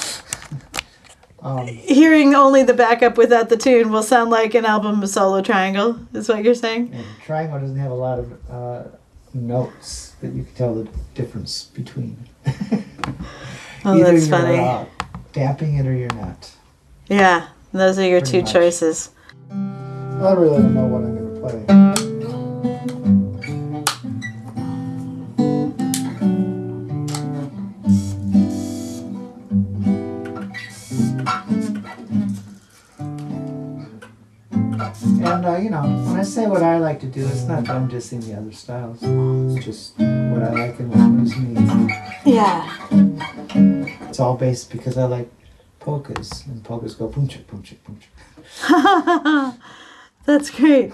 Hearing only the backup without the tune will sound like an album of Solo Triangle, is what you're saying? And triangle doesn't have a lot of notes that you can tell the difference between. Oh, Either that's you're funny. damping it or you're not. Yeah, those are your Pretty two much. choices. I really don't know what I'm going to play. And, you know, when I say what I like to do, it's not that I'm dissing the other styles. It's just what I like and what moves me. Yeah. It's all based because I like polkas, and polkas go boom chick, boom chick, boom chick. That's great.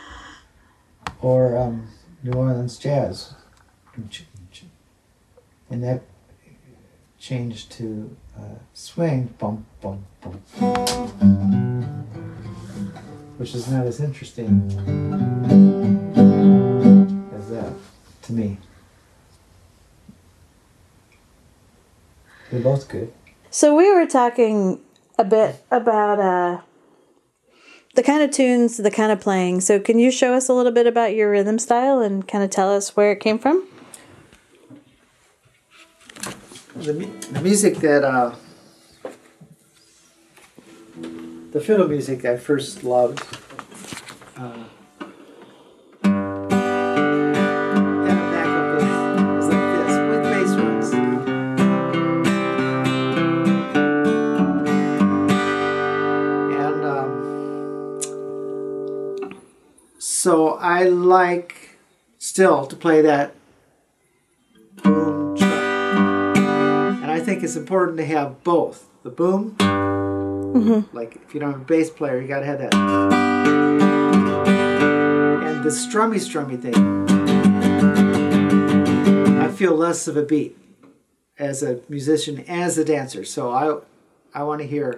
Or New Orleans jazz. Boom chick, boom chick. And that changed to swing, bum, bum, bum. Which is not as interesting as that, to me. They're both good. So we were talking a bit about the kind of tunes, the kind of playing. So can you show us a little bit about your rhythm style and kind of tell us where it came from? The music that the fiddle music I first loved and the backup is like this with bass runs. And So I like still to play that boom, chug. And I think it's important to have both. The boom, like if you don't have a bass player, you got to have that. And the strummy thing, I feel less of a beat as a musician, as a dancer. So I want to hear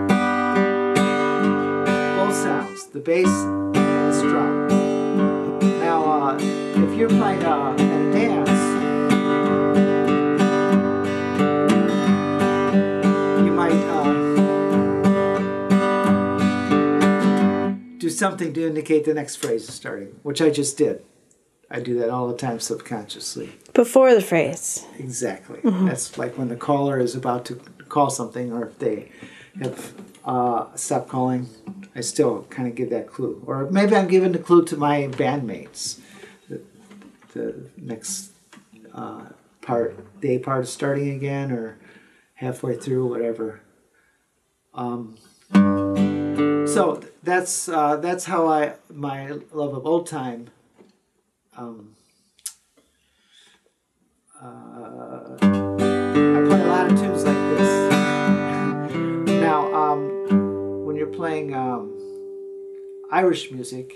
both sounds, the bass and the strum. Now, if you're playing at a dance, you might do something to indicate the next phrase is starting, which I just did. I do that all the time subconsciously. Before the phrase. Exactly. That's like when the caller is about to call something, or if they have stopped calling, I still kind of give that clue. Or maybe I'm giving the clue to my bandmates. The next part is starting again, or halfway through, whatever. So that's how my love of old time. I play a lot of tunes like this. Now, when you're playing Irish music,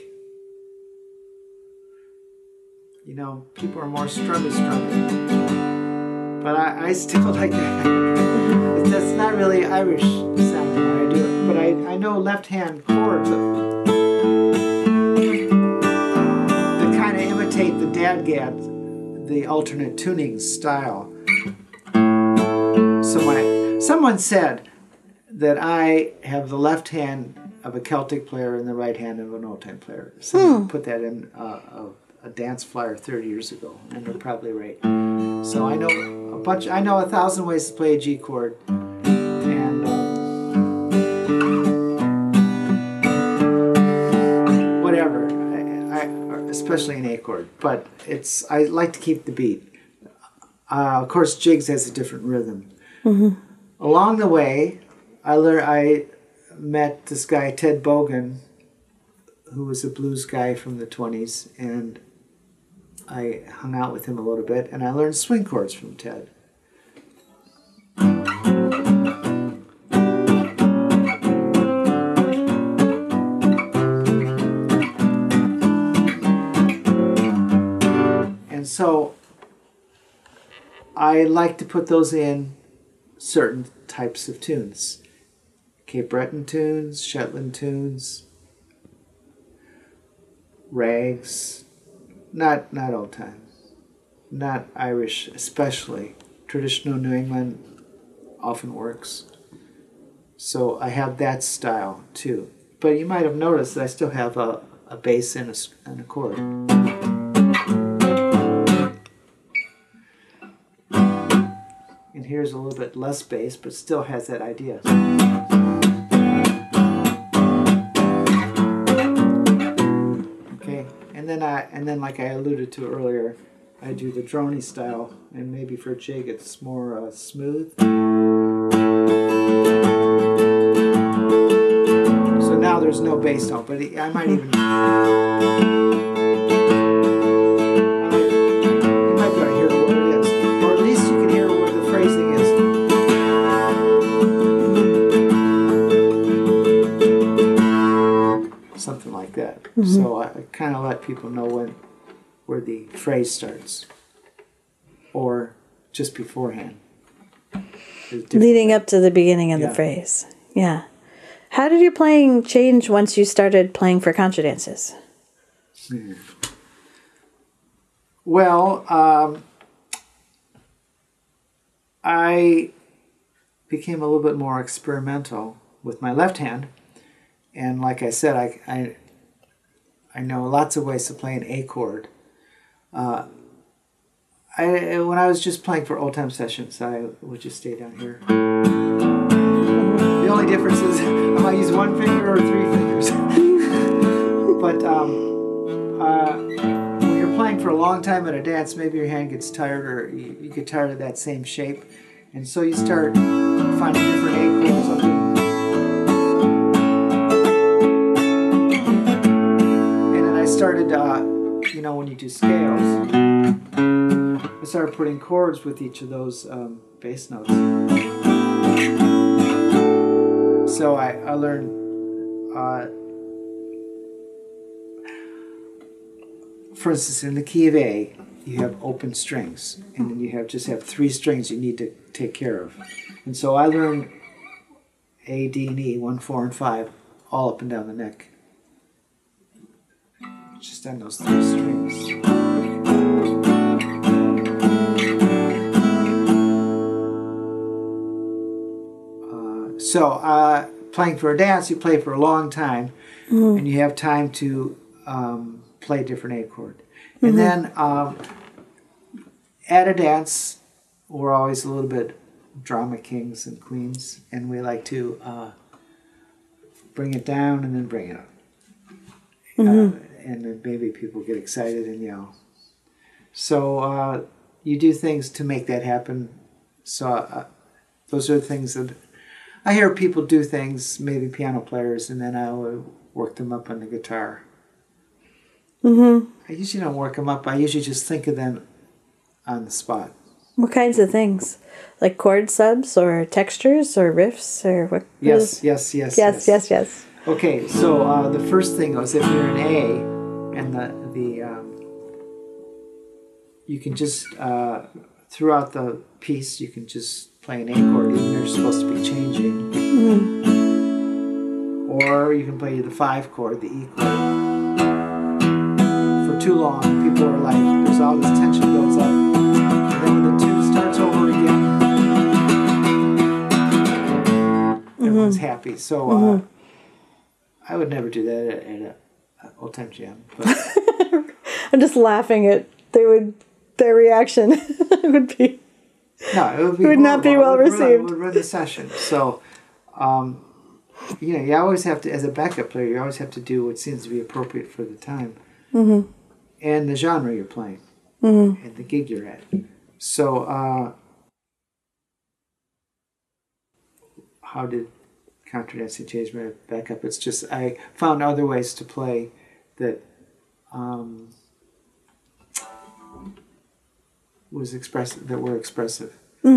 you know, people are more strummy. But I still like that. That's not really Irish sounding when I do it. But I know left-hand chords that kind of imitate the dadgad, the alternate tuning style. So someone said that I have the left hand of a Celtic player and the right hand of an old time player. Someone put that in a dance flyer 30 years ago, and they're probably right. So I know I know 1,000 ways to play a G chord, and whatever, especially an A chord. But I like to keep the beat. Of course, jigs has a different rhythm. Along the way, I met this guy, Ted Bogan, who was a blues guy from the 20s, and I hung out with him a little bit, and I learned swing chords from Ted. And so I like to put those in certain types of tunes. Cape Breton tunes, Shetland tunes, rags, not old time, not Irish especially. Traditional New England often works. So I have that style too. But you might have noticed that I still have a bass and a chord. And here's a little bit less bass, but still has that idea. And then, like I alluded to earlier, I do the drony style, and maybe for jig it's more smooth. So now there's no bass tone, but I might even. You might be able to hear what it is, or at least you can hear where the phrasing is. Something like that. So I kind of let people know where the phrase starts, or just beforehand. Leading up to the beginning of the phrase. Yeah. How did your playing change once you started playing for contra dances? Well, I became a little bit more experimental with my left hand. And like I said, I know lots of ways to play an A chord. When I was just playing for old time sessions, I would just stay down here. The only difference is I might use one finger or 3 fingers. But when you're playing for a long time at a dance, maybe your hand gets tired, or you get tired of that same shape, and so you start finding different A chords. started, when you do scales, I started putting chords with each of those bass notes. So I learned, for instance, in the key of A, you have open strings, and then you have 3 strings you need to take care of. And so I learned A, D, and E, 1, 4, and 5, all up and down the neck. Just on those 3 strings. So playing for a dance, you play for a long time, and you have time to play a different A chord. And then at a dance, we're always a little bit drama kings and queens, and we like to bring it down and then bring it up. And then maybe people get excited and yell. So you do things to make that happen. So those are the things that I hear people do things, maybe piano players, and then I will work them up on the guitar. I usually don't work them up. I usually just think of them on the spot. What kinds of things? Like chord subs or textures or riffs or what? Yes. Okay, so the first thing was if you're in A, and you can just throughout the piece you can just play an A chord, even though you're supposed to be changing. Or you can play the 5 chord, the E chord. For too long, people are like, there's all this tension builds up, and then when the tune starts over again, everyone's happy. So I would never do that at a old time jam. But I'm just laughing at their reaction. It would be. No, it would not be well received. It would ruin the session. So, you always have to, as a backup player, you always have to do what seems to be appropriate for the time and the genre you're playing and the gig you're at. So, how did contradancing change my backup? It's just I found other ways to play that was expressive, that were expressive,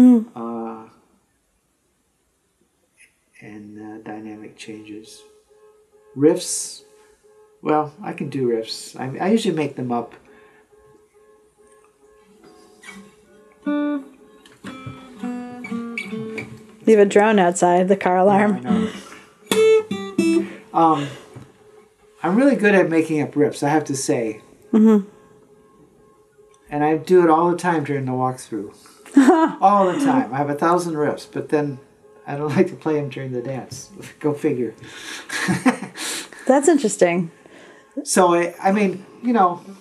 and dynamic changes. Riffs, well, I can do riffs. I usually make them up. You have a drone outside, the car alarm. Yeah, I know. I'm really good at making up riffs, I have to say. And I do it all the time during the walkthrough. All the time. I have 1,000 riffs, but then I don't like to play them during the dance. Go figure. That's interesting. So, I mean, you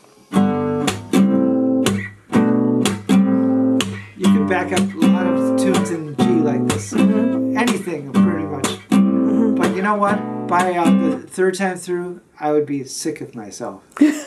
can back up a lot of tunes in G like this. Anything, pretty much. But you know what? By the 3rd time through, I would be sick of myself.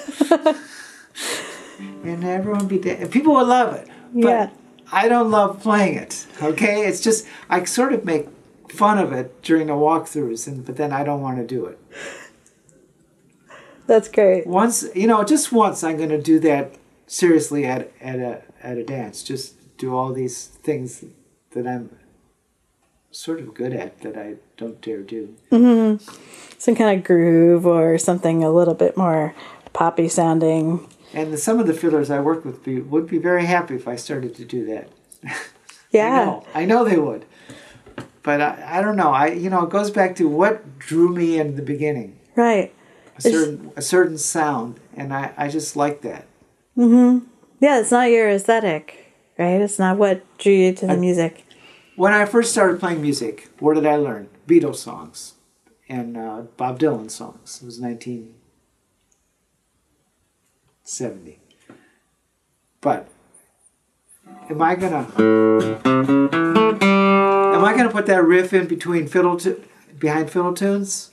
And everyone be dead. People would love it. But I don't love playing it. Okay? It's just, I sort of make fun of it during the walkthroughs, but then I don't want to do it. That's great. Once, just once I'm going to do that seriously at a dance. Just do all these things that I'm sort of good at that I don't dare do. Some kind of groove or something a little bit more poppy sounding. And some of the fiddlers I work with would be very happy if I started to do that. Yeah. I know they would. But I don't know. It goes back to what drew me in the beginning. Right. A certain sound, and I just like that. Yeah, it's not your aesthetic, right? It's not what drew you to the music. When I first started playing music, where did I learn? Beatles songs and Bob Dylan songs. It was 1970. But am I gonna put that riff in between behind fiddle tunes?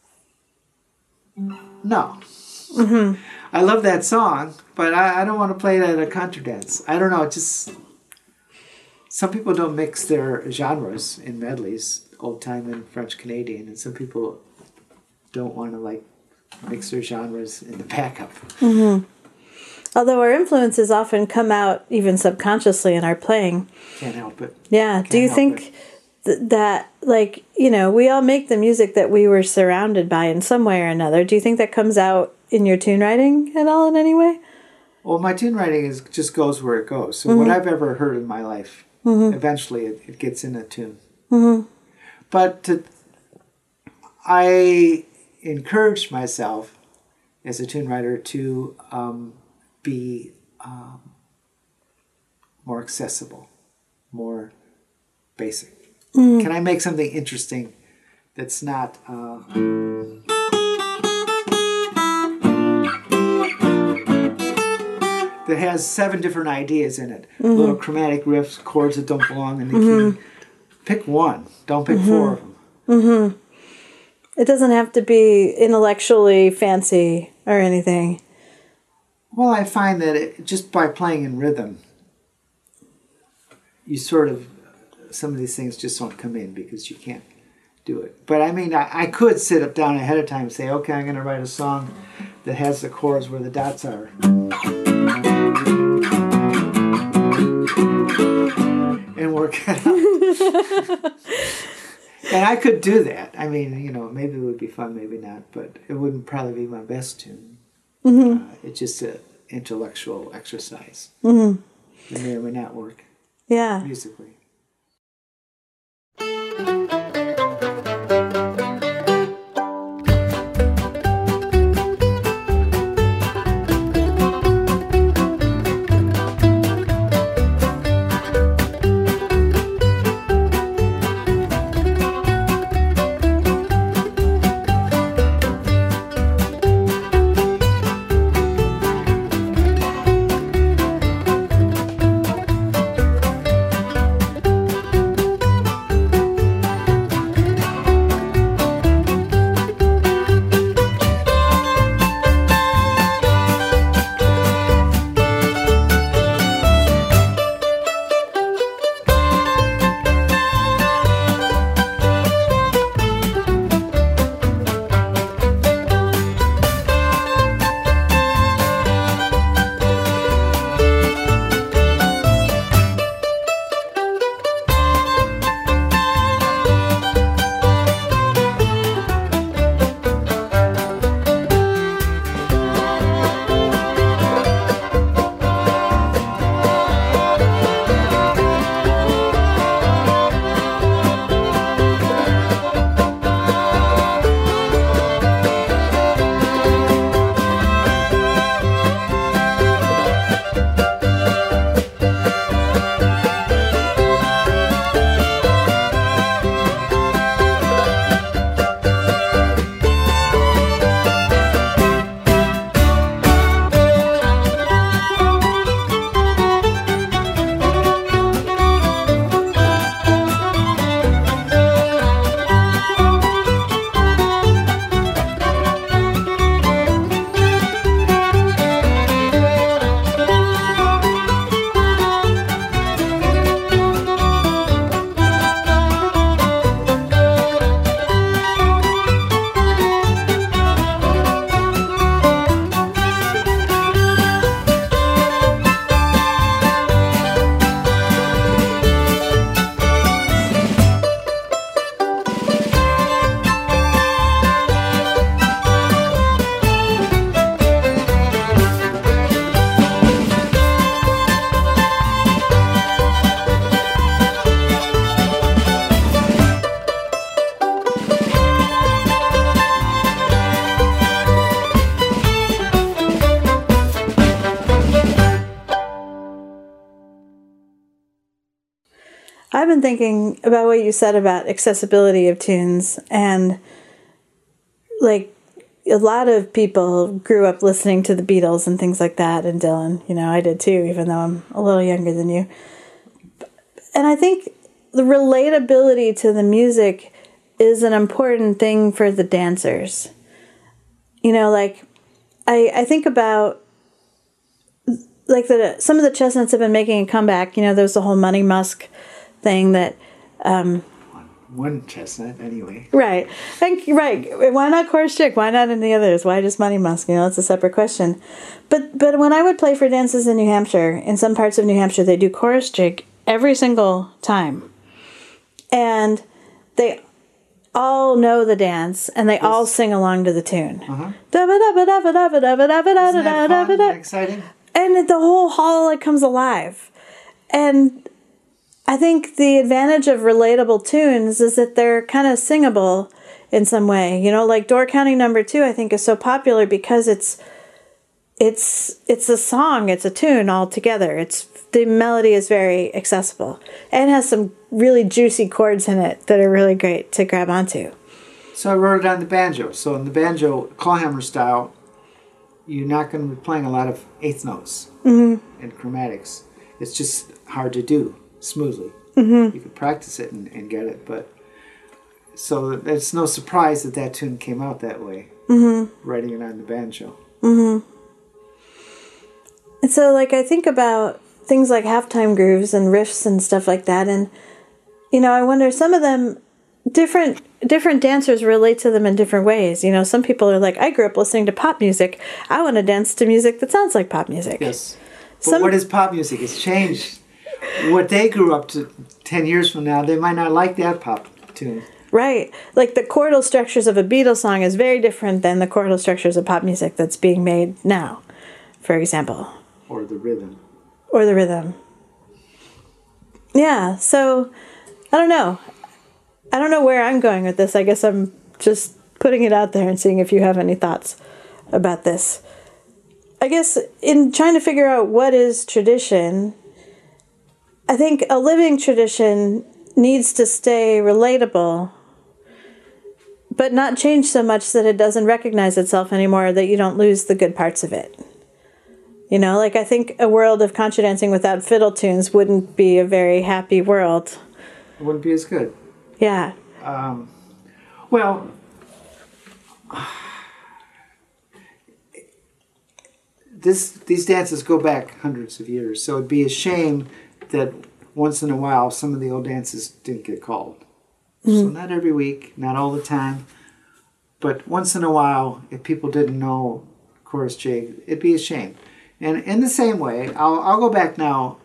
No. I love that song, but I don't want to play it at a contra dance. I don't know. Some people don't mix their genres in medleys, old time and French Canadian, and some people don't want to mix their genres in the backup. Although our influences often come out even subconsciously in our playing. Can't help it. Yeah. Do you think that, like, you know, we all make the music that we were surrounded by in some way or another. Do you think that comes out in your tune writing at all in any way? Well, my tune writing just goes where it goes. So what I've ever heard in my life, eventually it gets in a tune. But I encouraged myself as a tune writer to be more accessible, more basic. Can I make something interesting that's not... that has 7 different ideas in it. Little chromatic riffs, chords that don't belong in the key. Pick one. Don't pick 4 of them. It doesn't have to be intellectually fancy or anything. Well, I find that just by playing in rhythm, you sort of... some of these things just don't come in because you can't do it. But I mean, I could sit up down ahead of time and say, okay, I'm going to write a song that has the chords where the dots are. And work it out. And I could do that. I mean, you know, maybe it would be fun, maybe not, but it wouldn't probably be my best tune. It's just an intellectual exercise. It may or may not work musically. I've been thinking about what you said about accessibility of tunes, and like a lot of people grew up listening to the Beatles and things like that, and Dylan. You know, I did too, even though I'm a little younger than you. And I think the relatability to the music is an important thing for the dancers. You know, like I think about like some of the Chestnuts have been making a comeback. You know, there's the whole Money Musk thing that one chestnut anyway. Right. Right. Why not chorus jig? Why not any others? Why just Money Musk? It's a separate question. But when I would play for dances in New Hampshire, in some parts of New Hampshire, they do chorus jig every single time. And they all know the dance, and they all sing along to the tune. Isn't that fun? Exciting? And the whole hall comes alive. And I think the advantage of relatable tunes is that they're kind of singable in some way. Like Door Counting Number 2, I think is so popular because it's a song, it's a tune all together. The melody is very accessible and has some really juicy chords in it that are really great to grab onto. So I wrote it on the banjo. So in the banjo clawhammer style, you're not going to be playing a lot of eighth notes and chromatics. It's just hard to do smoothly. You can practice it and get it, but so it's no surprise that tune came out that way. Writing it on the banjo. And so, I think about things like halftime grooves and riffs and stuff like that, and I wonder, some of them, different dancers relate to them in different ways. Some people are like, I grew up listening to pop music. I want to dance to music that sounds like pop music. Yes. But what is pop music? It's changed. What they grew up to 10 years from now, they might not like that pop tune. Right. Like the chordal structures of a Beatles song is very different than the chordal structures of pop music that's being made now, for example. Or the rhythm. Yeah, so I don't know. I don't know where I'm going with this. I guess I'm just putting it out there and seeing if you have any thoughts about this. I guess in trying to figure out what is tradition, I think a living tradition needs to stay relatable, but not change so much that it doesn't recognize itself anymore, that you don't lose the good parts of it. I think a world of contra dancing without fiddle tunes wouldn't be a very happy world. It wouldn't be as good. Yeah. Well, these dances go back hundreds of years, so it'd be a shame that once in a while some of the old dances didn't get called. So not every week, not all the time, but once in a while, if people didn't know chorus jig, it'd be a shame. And in the same way, I'll go back now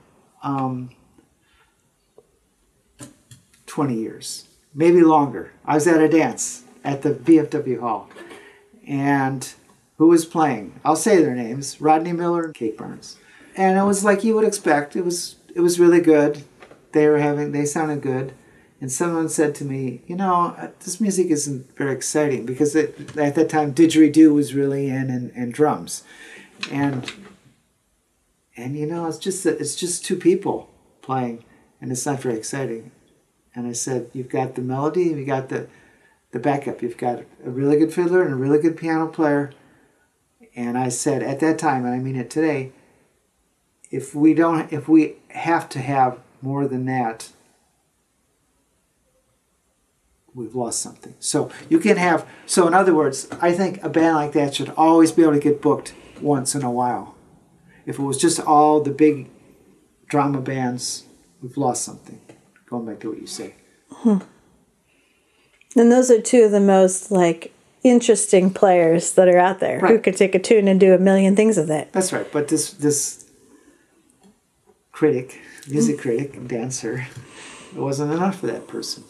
20 years, maybe longer. I was at a dance at the VFW Hall, and who was playing? I'll say their names: Rodney Miller and Kate Barnes. And it was like you would expect. It was really good. They sounded good. And someone said to me, this music isn't very exciting, because at that time didgeridoo was really in and drums, and it's just two people playing, and it's not very exciting. And I said, you've got the melody, and you got the backup. You've got a really good fiddler and a really good piano player. And I said at that time, and I mean it today, if we have to have more than that, we've lost something. So in other words, I think a band like that should always be able to get booked once in a while. If it was just all the big drama bands, we've lost something. Going back to what you say. And those are two of the most interesting players that are out there, right, who could take a tune and do a million things with it. That's right. But this music critic and dancer, it wasn't enough for that person.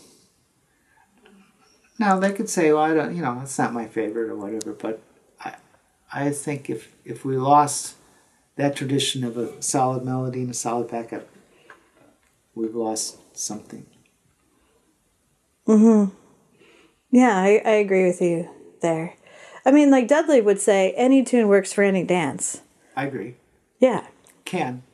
Now they could say, well, I don't, it's not my favorite or whatever, but I think if we lost that tradition of a solid melody and a solid backup, we've lost something. Yeah, I agree with you there. I mean, like Dudley would say, any tune works for any dance. I agree. Yeah. Can.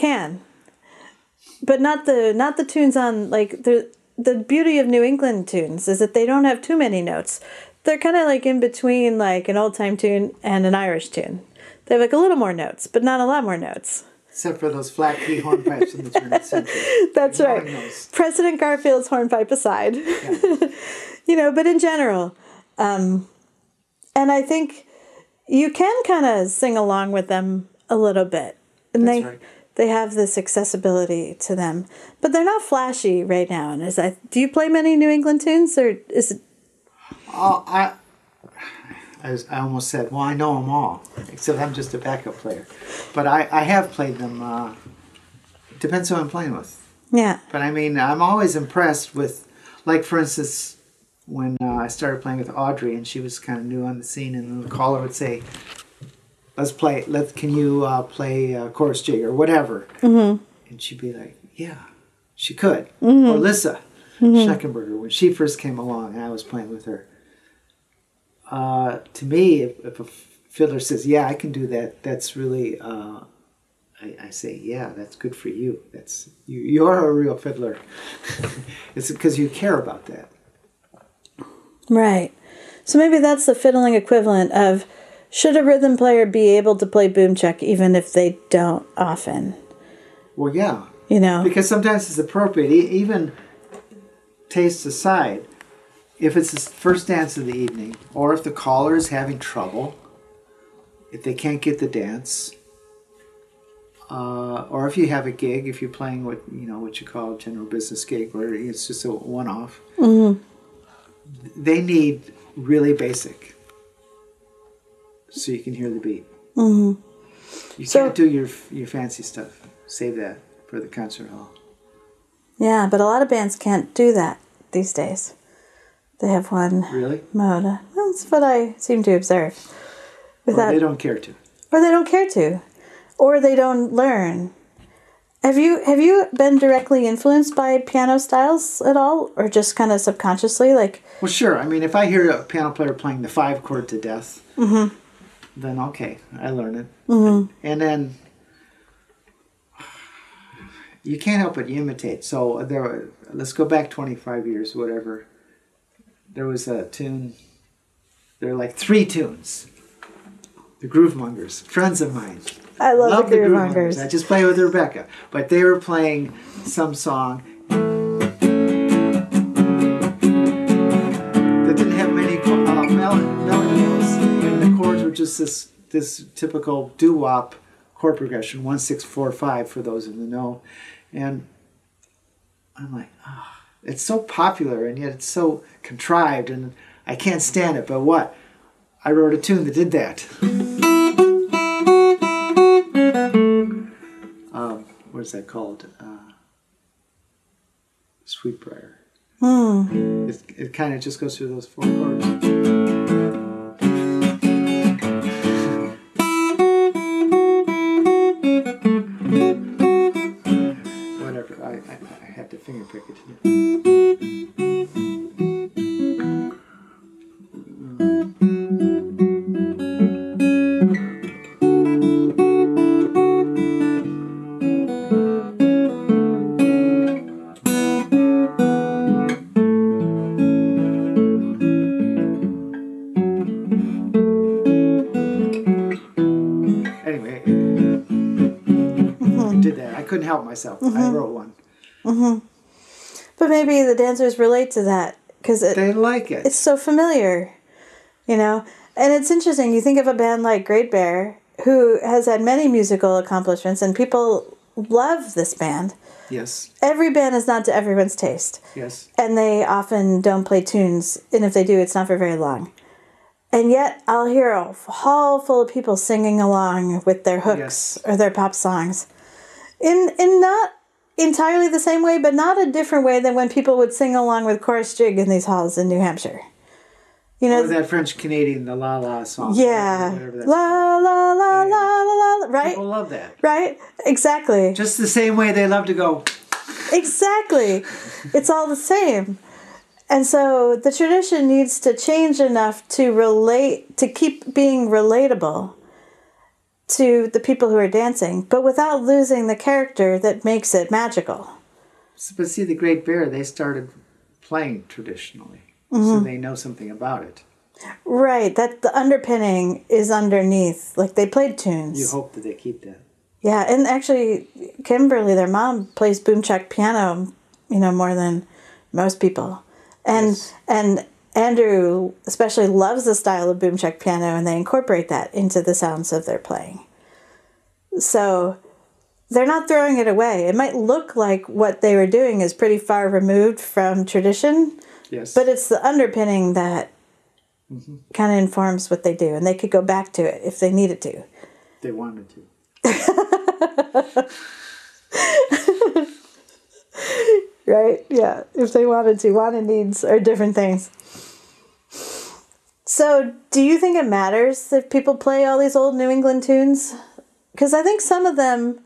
But not the tunes on, the beauty of New England tunes is that they don't have too many notes. They're kind of in between an old-time tune and an Irish tune. They have a little more notes, but not a lot more notes. Except for those flat key hornpipes in the turn of the century. That's right. President Garfield's hornpipe aside. Yeah. But in general, and I think you can kind of sing along with them a little bit. And That's right. They have this accessibility to them, but they're not flashy right now. And do you play many New England tunes, or is it? Oh, I almost said, well, I know them all, except I'm just a backup player. But I have played them. Depends who I'm playing with. Yeah. But I mean, I'm always impressed with, like, for instance, when I started playing with Audrey, and she was kind of new on the scene, and the caller would say, can you play chorus jig or whatever? Mm-hmm. And she'd be like, yeah, she could. Mm-hmm. Or Lissa Schneckenberger, when she first came along, and I was playing with her. To me, if a fiddler says, yeah, I can do that, that's really, I say, yeah, that's good for you. You're a real fiddler. It's because you care about that. Right. So maybe that's the fiddling equivalent of, should a rhythm player be able to play boom chuck even if they don't often? Well, yeah. You know? Because sometimes it's appropriate, even taste aside, if it's the first dance of the evening, or if the caller is having trouble, if they can't get the dance, or if you have a gig, if you're playing what you call a general business gig, where it's just a one-off, they need really basic, so you can hear the beat. Mm-hmm. You can't do your fancy stuff. Save that for the concert hall. Yeah, but a lot of bands can't do that these days. They have one mode. That's what I seem to observe. Or they don't care to. Or they don't care to. Or they don't learn. Have you been directly influenced by piano styles at all? Or just kind of subconsciously? Well, sure. I mean, if I hear a piano player playing the 5 chord to death, then okay, I learn it. Mm-hmm. And then you can't help but imitate. So let's go back 25 years, whatever. There was a tune. There were like 3 tunes. The Groovemongers, friends of mine. I love the Groovemongers. I just played with Rebecca, but they were playing some song that didn't have many melody notes, and the chords were just this typical doo-wop chord progression, 1 6 4 5 for those in the know, and I'm like, it's so popular, and yet it's so contrived, and I can't stand it. But what? I wrote a tune that did that. What is that called? Sweetbriar. It kind of just goes through those 4 chords. Whatever. I had to finger pick it. Help myself. I wrote one. But maybe the dancers relate to that because they like it. It's so familiar, And it's interesting. You think of a band like Great Bear, who has had many musical accomplishments, and people love this band. Yes. Every band is not to everyone's taste. Yes. And they often don't play tunes, and if they do, it's not for very long. And yet, I'll hear a hall full of people singing along with their hooks or their pop songs. In not entirely the same way, but not a different way than when people would sing along with chorus jig in these halls in New Hampshire. Or that French-Canadian, the La La song. Yeah. Whatever that's la, la, la, la, la, la, right? People love that. Right? Exactly. Just the same way they love to go. Exactly. It's all the same. And so the tradition needs to change enough to keep being relatable to the people who are dancing, but without losing the character that makes it magical. But see, the Great Bear, they started playing traditionally, so they know something about it. Right, that the underpinning is underneath. Like, they played tunes. You hope that they keep that. Yeah, and actually, Kimberly, their mom, plays boom chuck piano, more than most people. And Andrew especially loves the style of boom chuck piano, and they incorporate that into the sounds of their playing. So they're not throwing it away. It might look like what they were doing is pretty far removed from tradition, Yes. but it's the underpinning that kind of informs what they do, and they could go back to it if they needed to. They wanted to. Right? Yeah. If they wanted to. Want and needs are different things. So, do you think it matters if people play all these old New England tunes? Because I think some of them,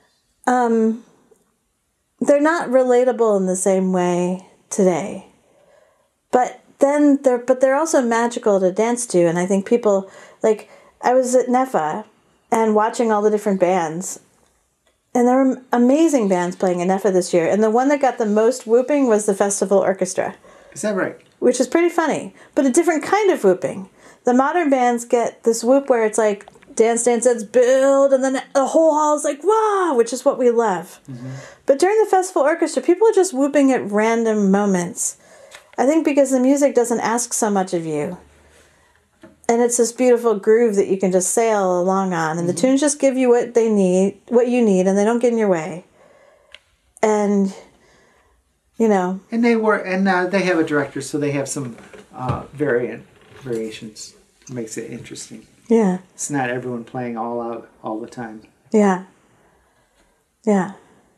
they're not relatable in the same way today. But then they're also magical to dance to, and I think people, like, I was at NEFA and watching all the different bands, and there were amazing bands playing at NEFA this year, and the one that got the most whooping was the Festival Orchestra. Is that right? Which is pretty funny, but a different kind of whooping. The modern bands get this whoop where it's like, dance, dance, dance, build, and then the whole hall is like, wow, which is what we love. Mm-hmm. But during the Festival Orchestra, people are just whooping at random moments. I think because the music doesn't ask so much of you. And it's this beautiful groove that you can just sail along on. And the tunes just give you what you need, and they don't get in your way. And, you know. And they have a director, so they have some variations. It makes it interesting. Yeah. It's not everyone playing all out all the time. Yeah. Yeah.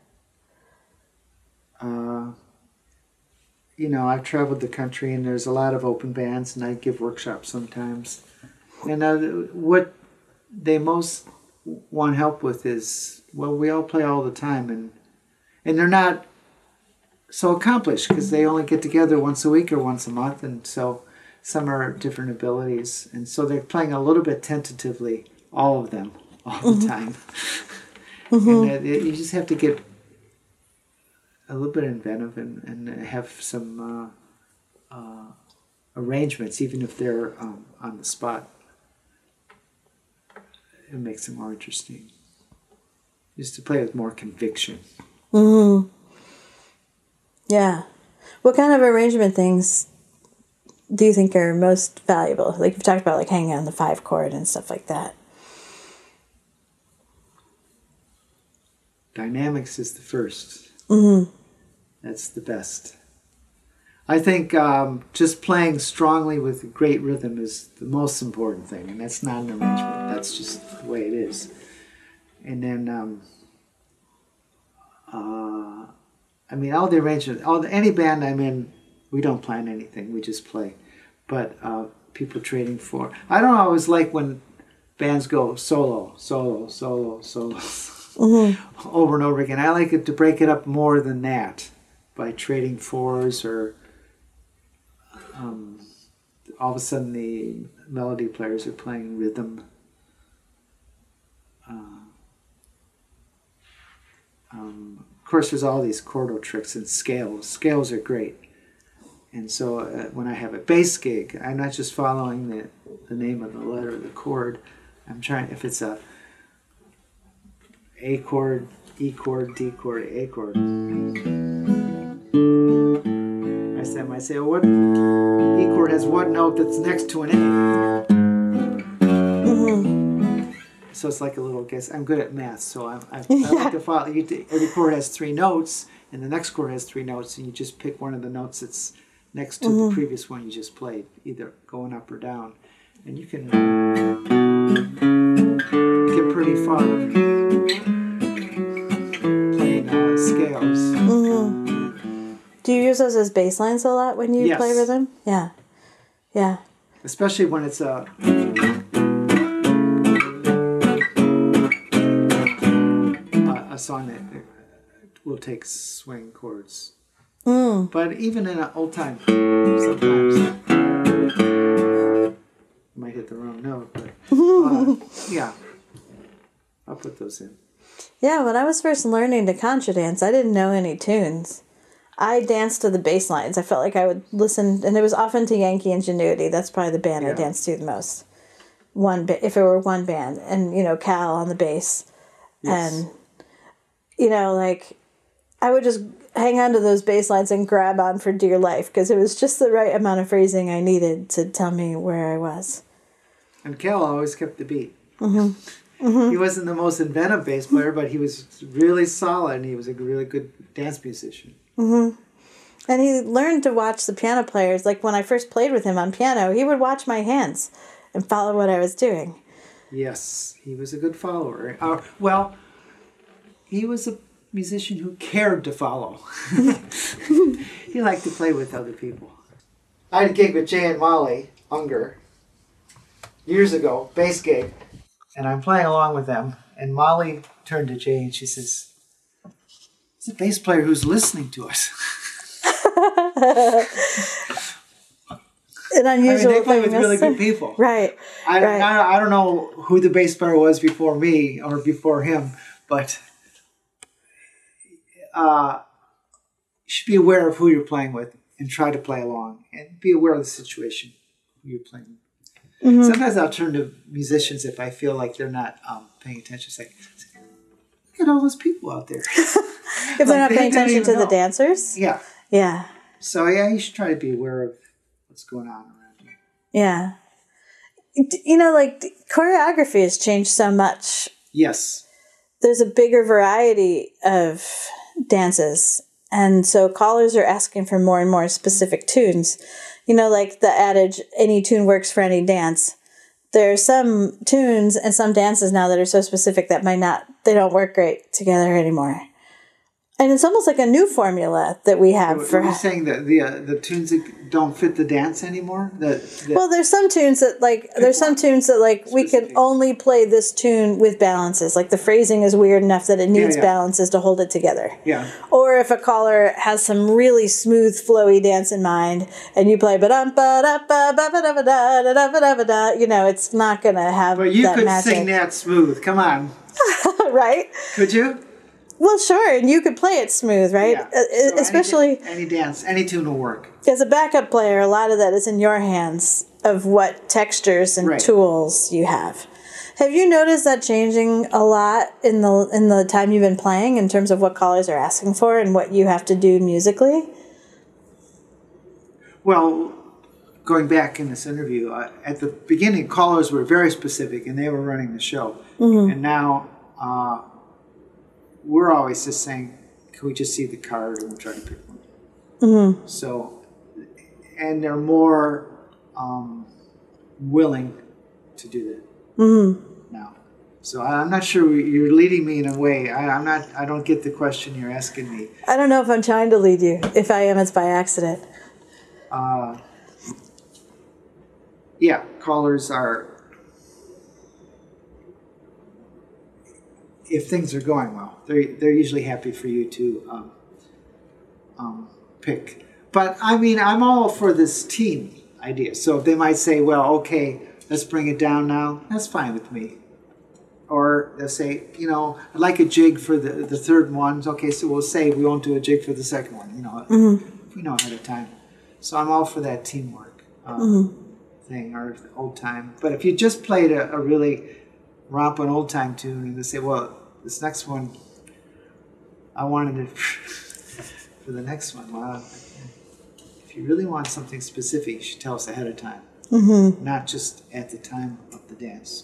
I've traveled the country, and there's a lot of open bands, and I give workshops sometimes. And what they most want help with is, well, we all play all the time, and they're not so accomplished because they only get together once a week or once a month, and so some are different abilities, and so they're playing a little bit tentatively, all of them, all the time. And you just have to get a little bit inventive and have some arrangements, even if they're on the spot. It makes it more interesting. Just to play with more conviction. Mm-hmm. Yeah. What kind of arrangement things do you think are most valuable? Like you've talked about, like hanging on the 5 chord and stuff like that. Dynamics is the first. Mm-hmm. That's the best. I think just playing strongly with great rhythm is the most important thing, and that's not an arrangement. That's just the way it is. And then, all the arrangements, any band I'm in, we don't plan anything. We just play. But people trading for, I don't always like when bands go solo, solo, solo, solo, over and over again. I like it to break it up more than that by trading fours or. All of a sudden the melody players are playing rhythm. Of course, there's all these chordal tricks and scales. Scales are great. And so when I have a bass gig, I'm not just following the name of the letter of the chord. I'm trying, if it's a A chord, E chord, D chord, A chord. I might say, what E chord has one note that's next to an A. So it's like a little guess. I'm good at math, so I like to follow. Every chord has 3 notes, and the next chord has 3 notes, and you just pick one of the notes that's next to the previous one you just played, either going up or down, and you can get pretty far playing scales. Do you use those as bass lines a lot when you play rhythm? Yeah. Yeah. Especially when it's a song that will take swing chords. But even in an old time, sometimes you might hit the wrong note. But yeah, I'll put those in. Yeah, when I was first learning to contra dance, I didn't know any tunes. I danced to the bass lines. I felt like I would listen, and it was often to Yankee Ingenuity. That's probably the band I danced to the most. If it were one band, and Cal on the bass, and I would just hang on to those bass lines and grab on for dear life because it was just the right amount of phrasing I needed to tell me where I was. And Cal always kept the beat. He wasn't the most inventive bass player, but he was really solid, and he was a really good dance musician. And he learned to watch the piano players. Like when I first played with him on piano, he would watch my hands and follow what I was doing. Yes, he was a good follower. Well, he was a musician who cared to follow. He liked to play with other people. I had a gig with Jay and Molly Unger years ago, bass gig, and I'm playing along with them. And Molly turned to Jay and she says, "It's a bass player who's listening to us." An unusual they play thing. with really good people. Right. I don't know who the bass player was before me or before him, but you should be aware of who you're playing with and try to play along and be aware of the situation who you're playing with. Sometimes I'll turn to musicians if I feel like they're not paying attention. Say, look at all those people out there. If they're not paying attention to the dancers? Yeah. Yeah. So, yeah, you should try to be aware of what's going on around you. Yeah. You know, like, choreography has changed so much. Yes. There's a bigger variety of dances. And so callers are asking for more and more specific tunes. You know, like the adage, any tune works for any dance. There are some tunes and some dances now that are so specific that they don't work great together anymore. And it's almost like a new formula that we have for. Are you saying that the tunes that don't fit the dance anymore? Well, there's some tunes that we can only play this tune with balances. Like the phrasing is weird enough that it needs balances to hold it together. Yeah. Or if a caller has some really smooth, flowy dance in mind, and you play ba-dum-ba-da-ba-ba-da-ba-da-ba-da-ba-da, you know, it's not going to have. But you that could magic. sing that smooth. Come on. Right? Could you? Well, sure, and you could play it smooth, right? Yeah. So especially any dance, any tune will work. as a backup player. A lot of that is in your hands of what textures and tools you have. Have you noticed that changing a lot in the time you've been playing in terms of what callers are asking for and what you have to do musically? Well, going back in this interview, at the beginning, callers were very specific and they were running the show, and now. We're always just saying, can we just see the card and we'll try to pick one. So, and they're more willing to do that now. So I'm not sure you're leading me in a way. I don't get the question you're asking me. I don't know if I'm trying to lead you. If I am, it's by accident. Yeah, callers are, if things are going well, they're usually happy for you to pick. But I mean, I'm all for this team idea. So if they might say, well, okay, let's bring it down now, that's fine with me. Or they'll say, you know, I'd like a jig for the third one. Okay, so we'll say we won't do a jig for the second one, you know, if we know ahead of time. So I'm all for that teamwork thing, or old time. But if you just played a really romping old time tune and they say, well, this next one, I wanted it for the next one. Well, if you really want something specific, you should tell us ahead of time, not just at the time of the dance.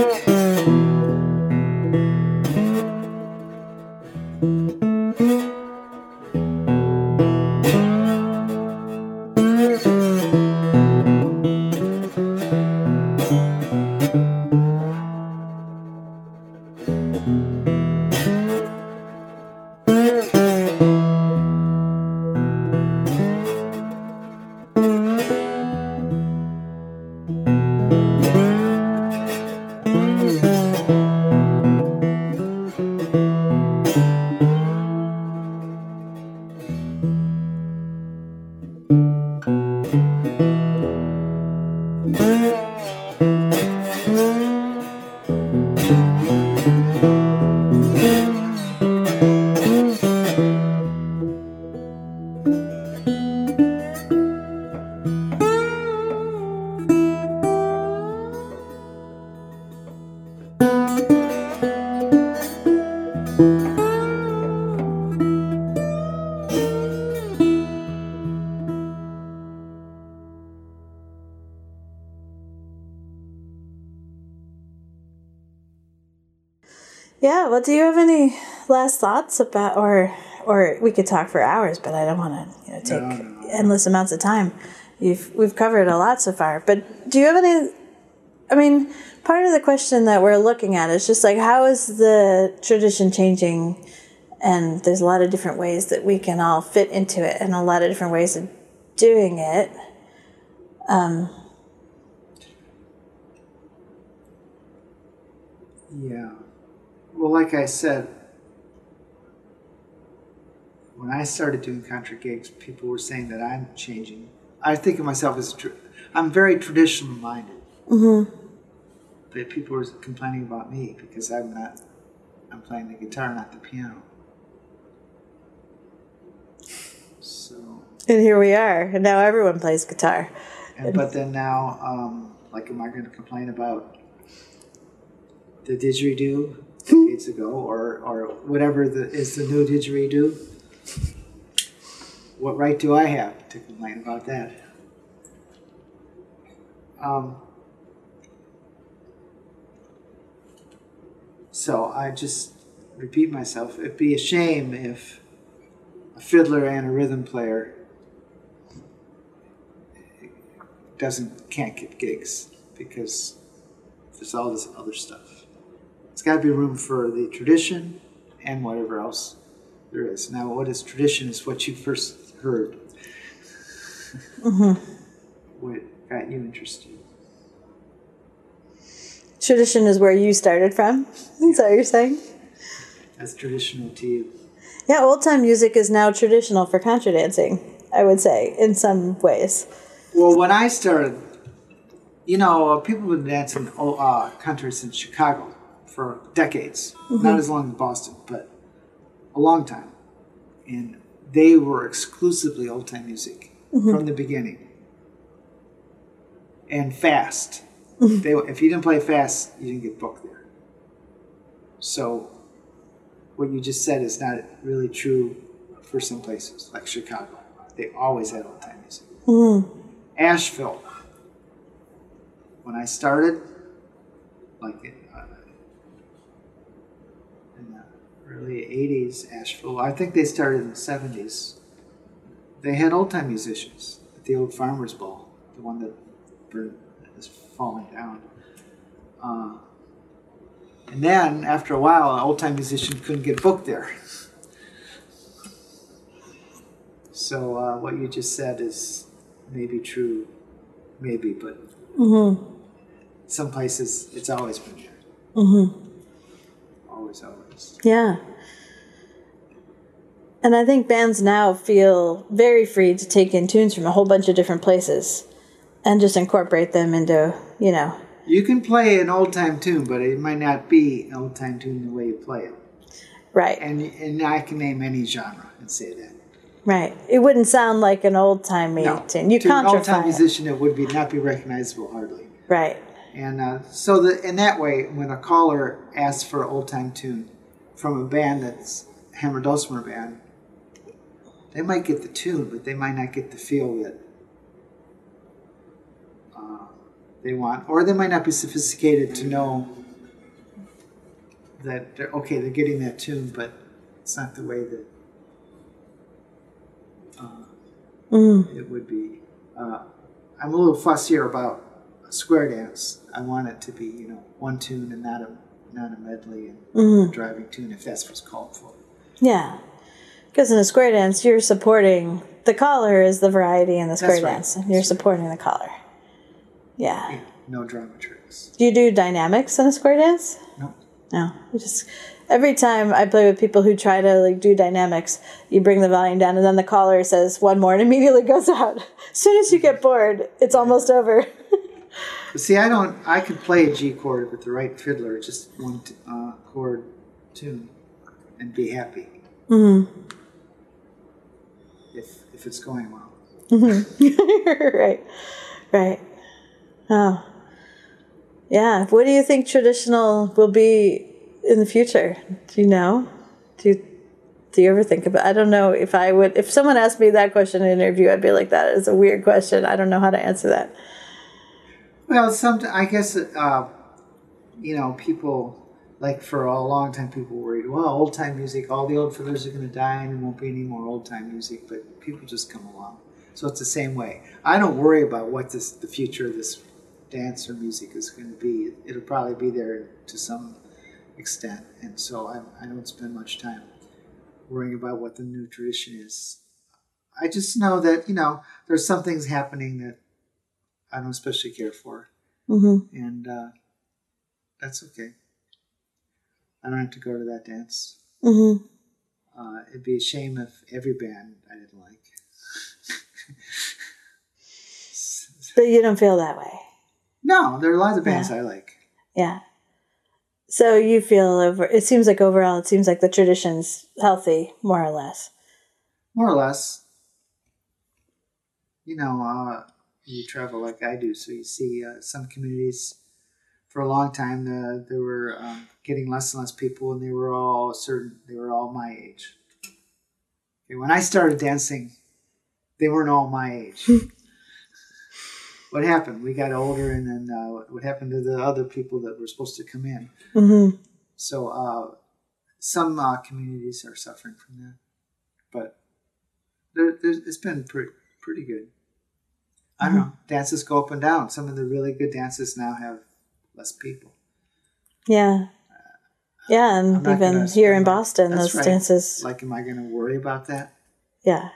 Yeah, well, do you have any last thoughts about, or we could talk for hours, but I don't want to take endless amounts of time. We've covered a lot so far, but do you have any? I mean, part of the question that we're looking at is just like, how is the tradition changing? And there's a lot of different ways that we can all fit into it, and a lot of different ways of doing it. Yeah. Well, like I said, when I started doing country gigs, people were saying that I'm changing. I think of myself as I'm very traditional minded. Mm-hmm. But people were complaining about me because I'm playing the guitar, not the piano. So. And here we are, and now everyone plays guitar. But then now, am I going to complain about the didgeridoo decades ago, or whatever is the new didgeridoo? What right do I have to complain about that? So I just repeat myself. It'd be a shame if a fiddler and a rhythm player can't get gigs because there's all this other stuff. It's got to be room for the tradition and whatever else there is. Now, what is tradition is what you first heard. Mm-hmm. What got you interested? Tradition is where you started from? Is that what you're saying? That's traditional to you. Yeah, old-time music is now traditional for contra dancing, I would say, in some ways. Well, when I started, people have been dancing country since Chicago for decades. Mm-hmm. Not as long as Boston, but a long time. And they were exclusively old-time music from the beginning. And fast. If you didn't play fast, you didn't get booked there. So what you just said is not really true for some places, like Chicago. They always had old-time music. Mm-hmm. Asheville. When I started, like in the early 80s, Asheville, I think they started in the 70s. They had old-time musicians at the old Farmers Ball, the one that is falling down. And then, after a while, an old-time musician couldn't get booked there. So what you just said is maybe true, maybe, but some places it's always been there. Mm-hmm. Always. Yeah. And I think bands now feel very free to take in tunes from a whole bunch of different places and just incorporate them into, You can play an old-time tune, but it might not be an old-time tune the way you play it. Right. And I can name any genre and say that. Right. It wouldn't sound like an old-time tune. You to an old-time it. musician, it would not be recognizable hardly. Right. And so in that way, when a caller asks for an old-time tune from a band that's a Hammer Dulcimer band, they might get the tune, but they might not get the feel that they want. Or they might not be sophisticated to know that they're getting that tune, but it's not the way that it would be. I'm a little fussier about a square dance. I want it to be, one tune and not a medley and driving tune, if that's what's called for. Yeah. Because in a square dance, you're supporting the caller is the variety in the square That's right. dance. And you're supporting the caller. Yeah. Yeah, no drama tricks. Do you do dynamics in a square dance? No. No. Every time I play with people who try to do dynamics, you bring the volume down and then the caller says one more and immediately goes out. As soon as you get bored, it's almost over. But see, I could play a G chord with the right fiddler, just one chord tune, and be happy. Mm-hmm. If it's going well. Mm-hmm. Right. Oh. Yeah. What do you think traditional will be in the future? Do you know? Do you ever think about? I don't know if someone asked me that question in an interview, I'd be like, that is a weird question. I don't know how to answer that. Well, I guess people, like for a long time, people worried, well, old time music, all the old fiddlers are going to die and there won't be any more old time music, but people just come along. So it's the same way. I don't worry about what the future of this dance or music is going to be. It'll probably be there to some extent, and so I don't spend much time worrying about what the new tradition is. I just know that, there's some things happening that I don't especially care for. Mm-hmm. And that's okay. I don't have to go to that dance. Mm-hmm. It'd be a shame if every band I didn't like. But you don't feel that way? No, there are a lot of bands I like. Yeah. So you feel it seems like overall, it seems like the tradition's healthy, more or less. More or less. You travel like I do, so you see some communities for a long time they were getting less and less people, and they were all my age. Okay, when I started dancing, they weren't all my age. What happened? We got older, and then what happened to the other people that were supposed to come in? Mm-hmm. So some communities are suffering from that, but it's been pretty good. I don't know. Dances go up and down. Some of the really good dances now have less people. Yeah. Yeah, and even here in Boston, those dances. Like, am I going to worry about that? Yeah.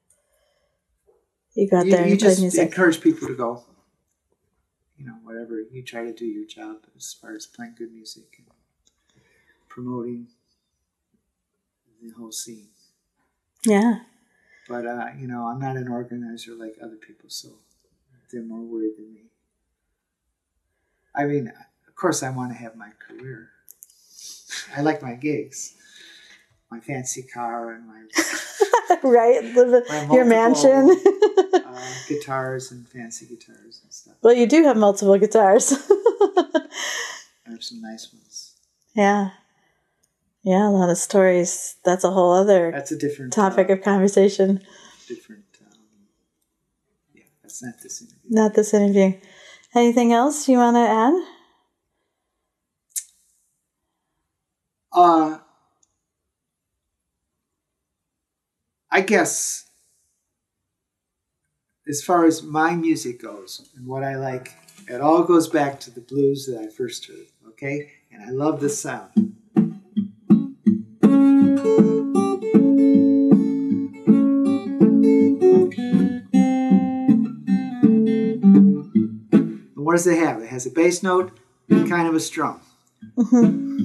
You got there and played music. You just encourage people to go, whatever. You try to do your job as far as playing good music and promoting the whole scene. Yeah. But, I'm not an organizer like other people, so they're more worried than me. I mean, of course I want to have my career. I like my gigs. My fancy car and my... right, your mansion. Guitars and fancy guitars and stuff. Well, you do have multiple guitars. I have some nice ones. Yeah. Yeah, a lot of stories. That's a whole other different topic of conversation. That's not this interview. Not this interview. Anything else you want to add? I guess as far as my music goes and what I like, it all goes back to the blues that I first heard, okay? And I love this sound. And what does it have? It has a bass note and kind of a strum. Mm-hmm.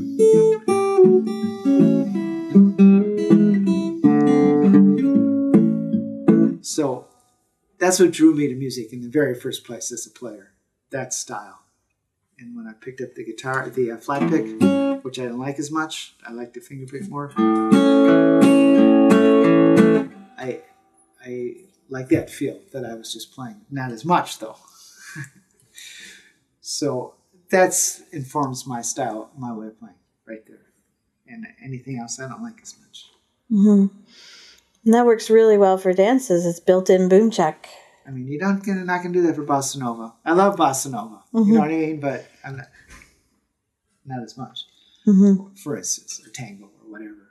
So that's what drew me to music in the very first place as a player, that style. And when I picked up the guitar, the flat pick, which I didn't like as much, I like the finger pick more. I like that feel that I was just playing. Not as much, though. So that informs my style, my way of playing, right there. And anything else I don't like as much. Mm-hmm. And that works really well for dances. It's built-in boom check. I mean, you're not going to do that for bossa nova. I love bossa nova. Mm-hmm. You know what I mean? But I'm not as much. for instance, or tango or whatever.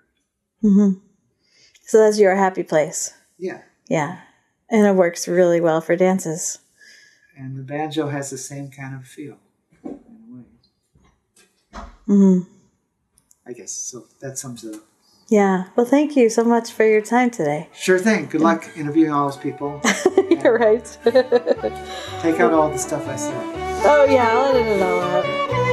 So that's your happy place. Yeah. Yeah. And it works really well for dances. And the banjo has the same kind of feel, in a way. I guess. So that sums it up. Yeah. Well, thank you so much for your time today. Sure thing. Good luck interviewing all those people. You're right. Take out all the stuff I said. Oh, yeah. I'll edit it all out.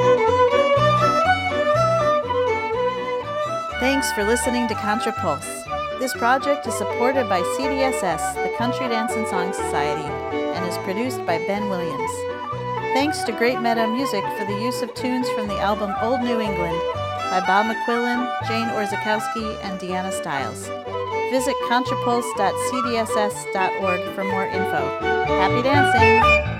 Thanks for listening to Contrapulse. This project is supported by CDSS, the Country Dance and Song Society, and is produced by Ben Williams. Thanks to Great Meadow Music for the use of tunes from the album Old New England by Bob McQuillan, Jane Orzakowski, and Deanna Stiles. Visit contrapulse.cdss.org for more info. Happy dancing!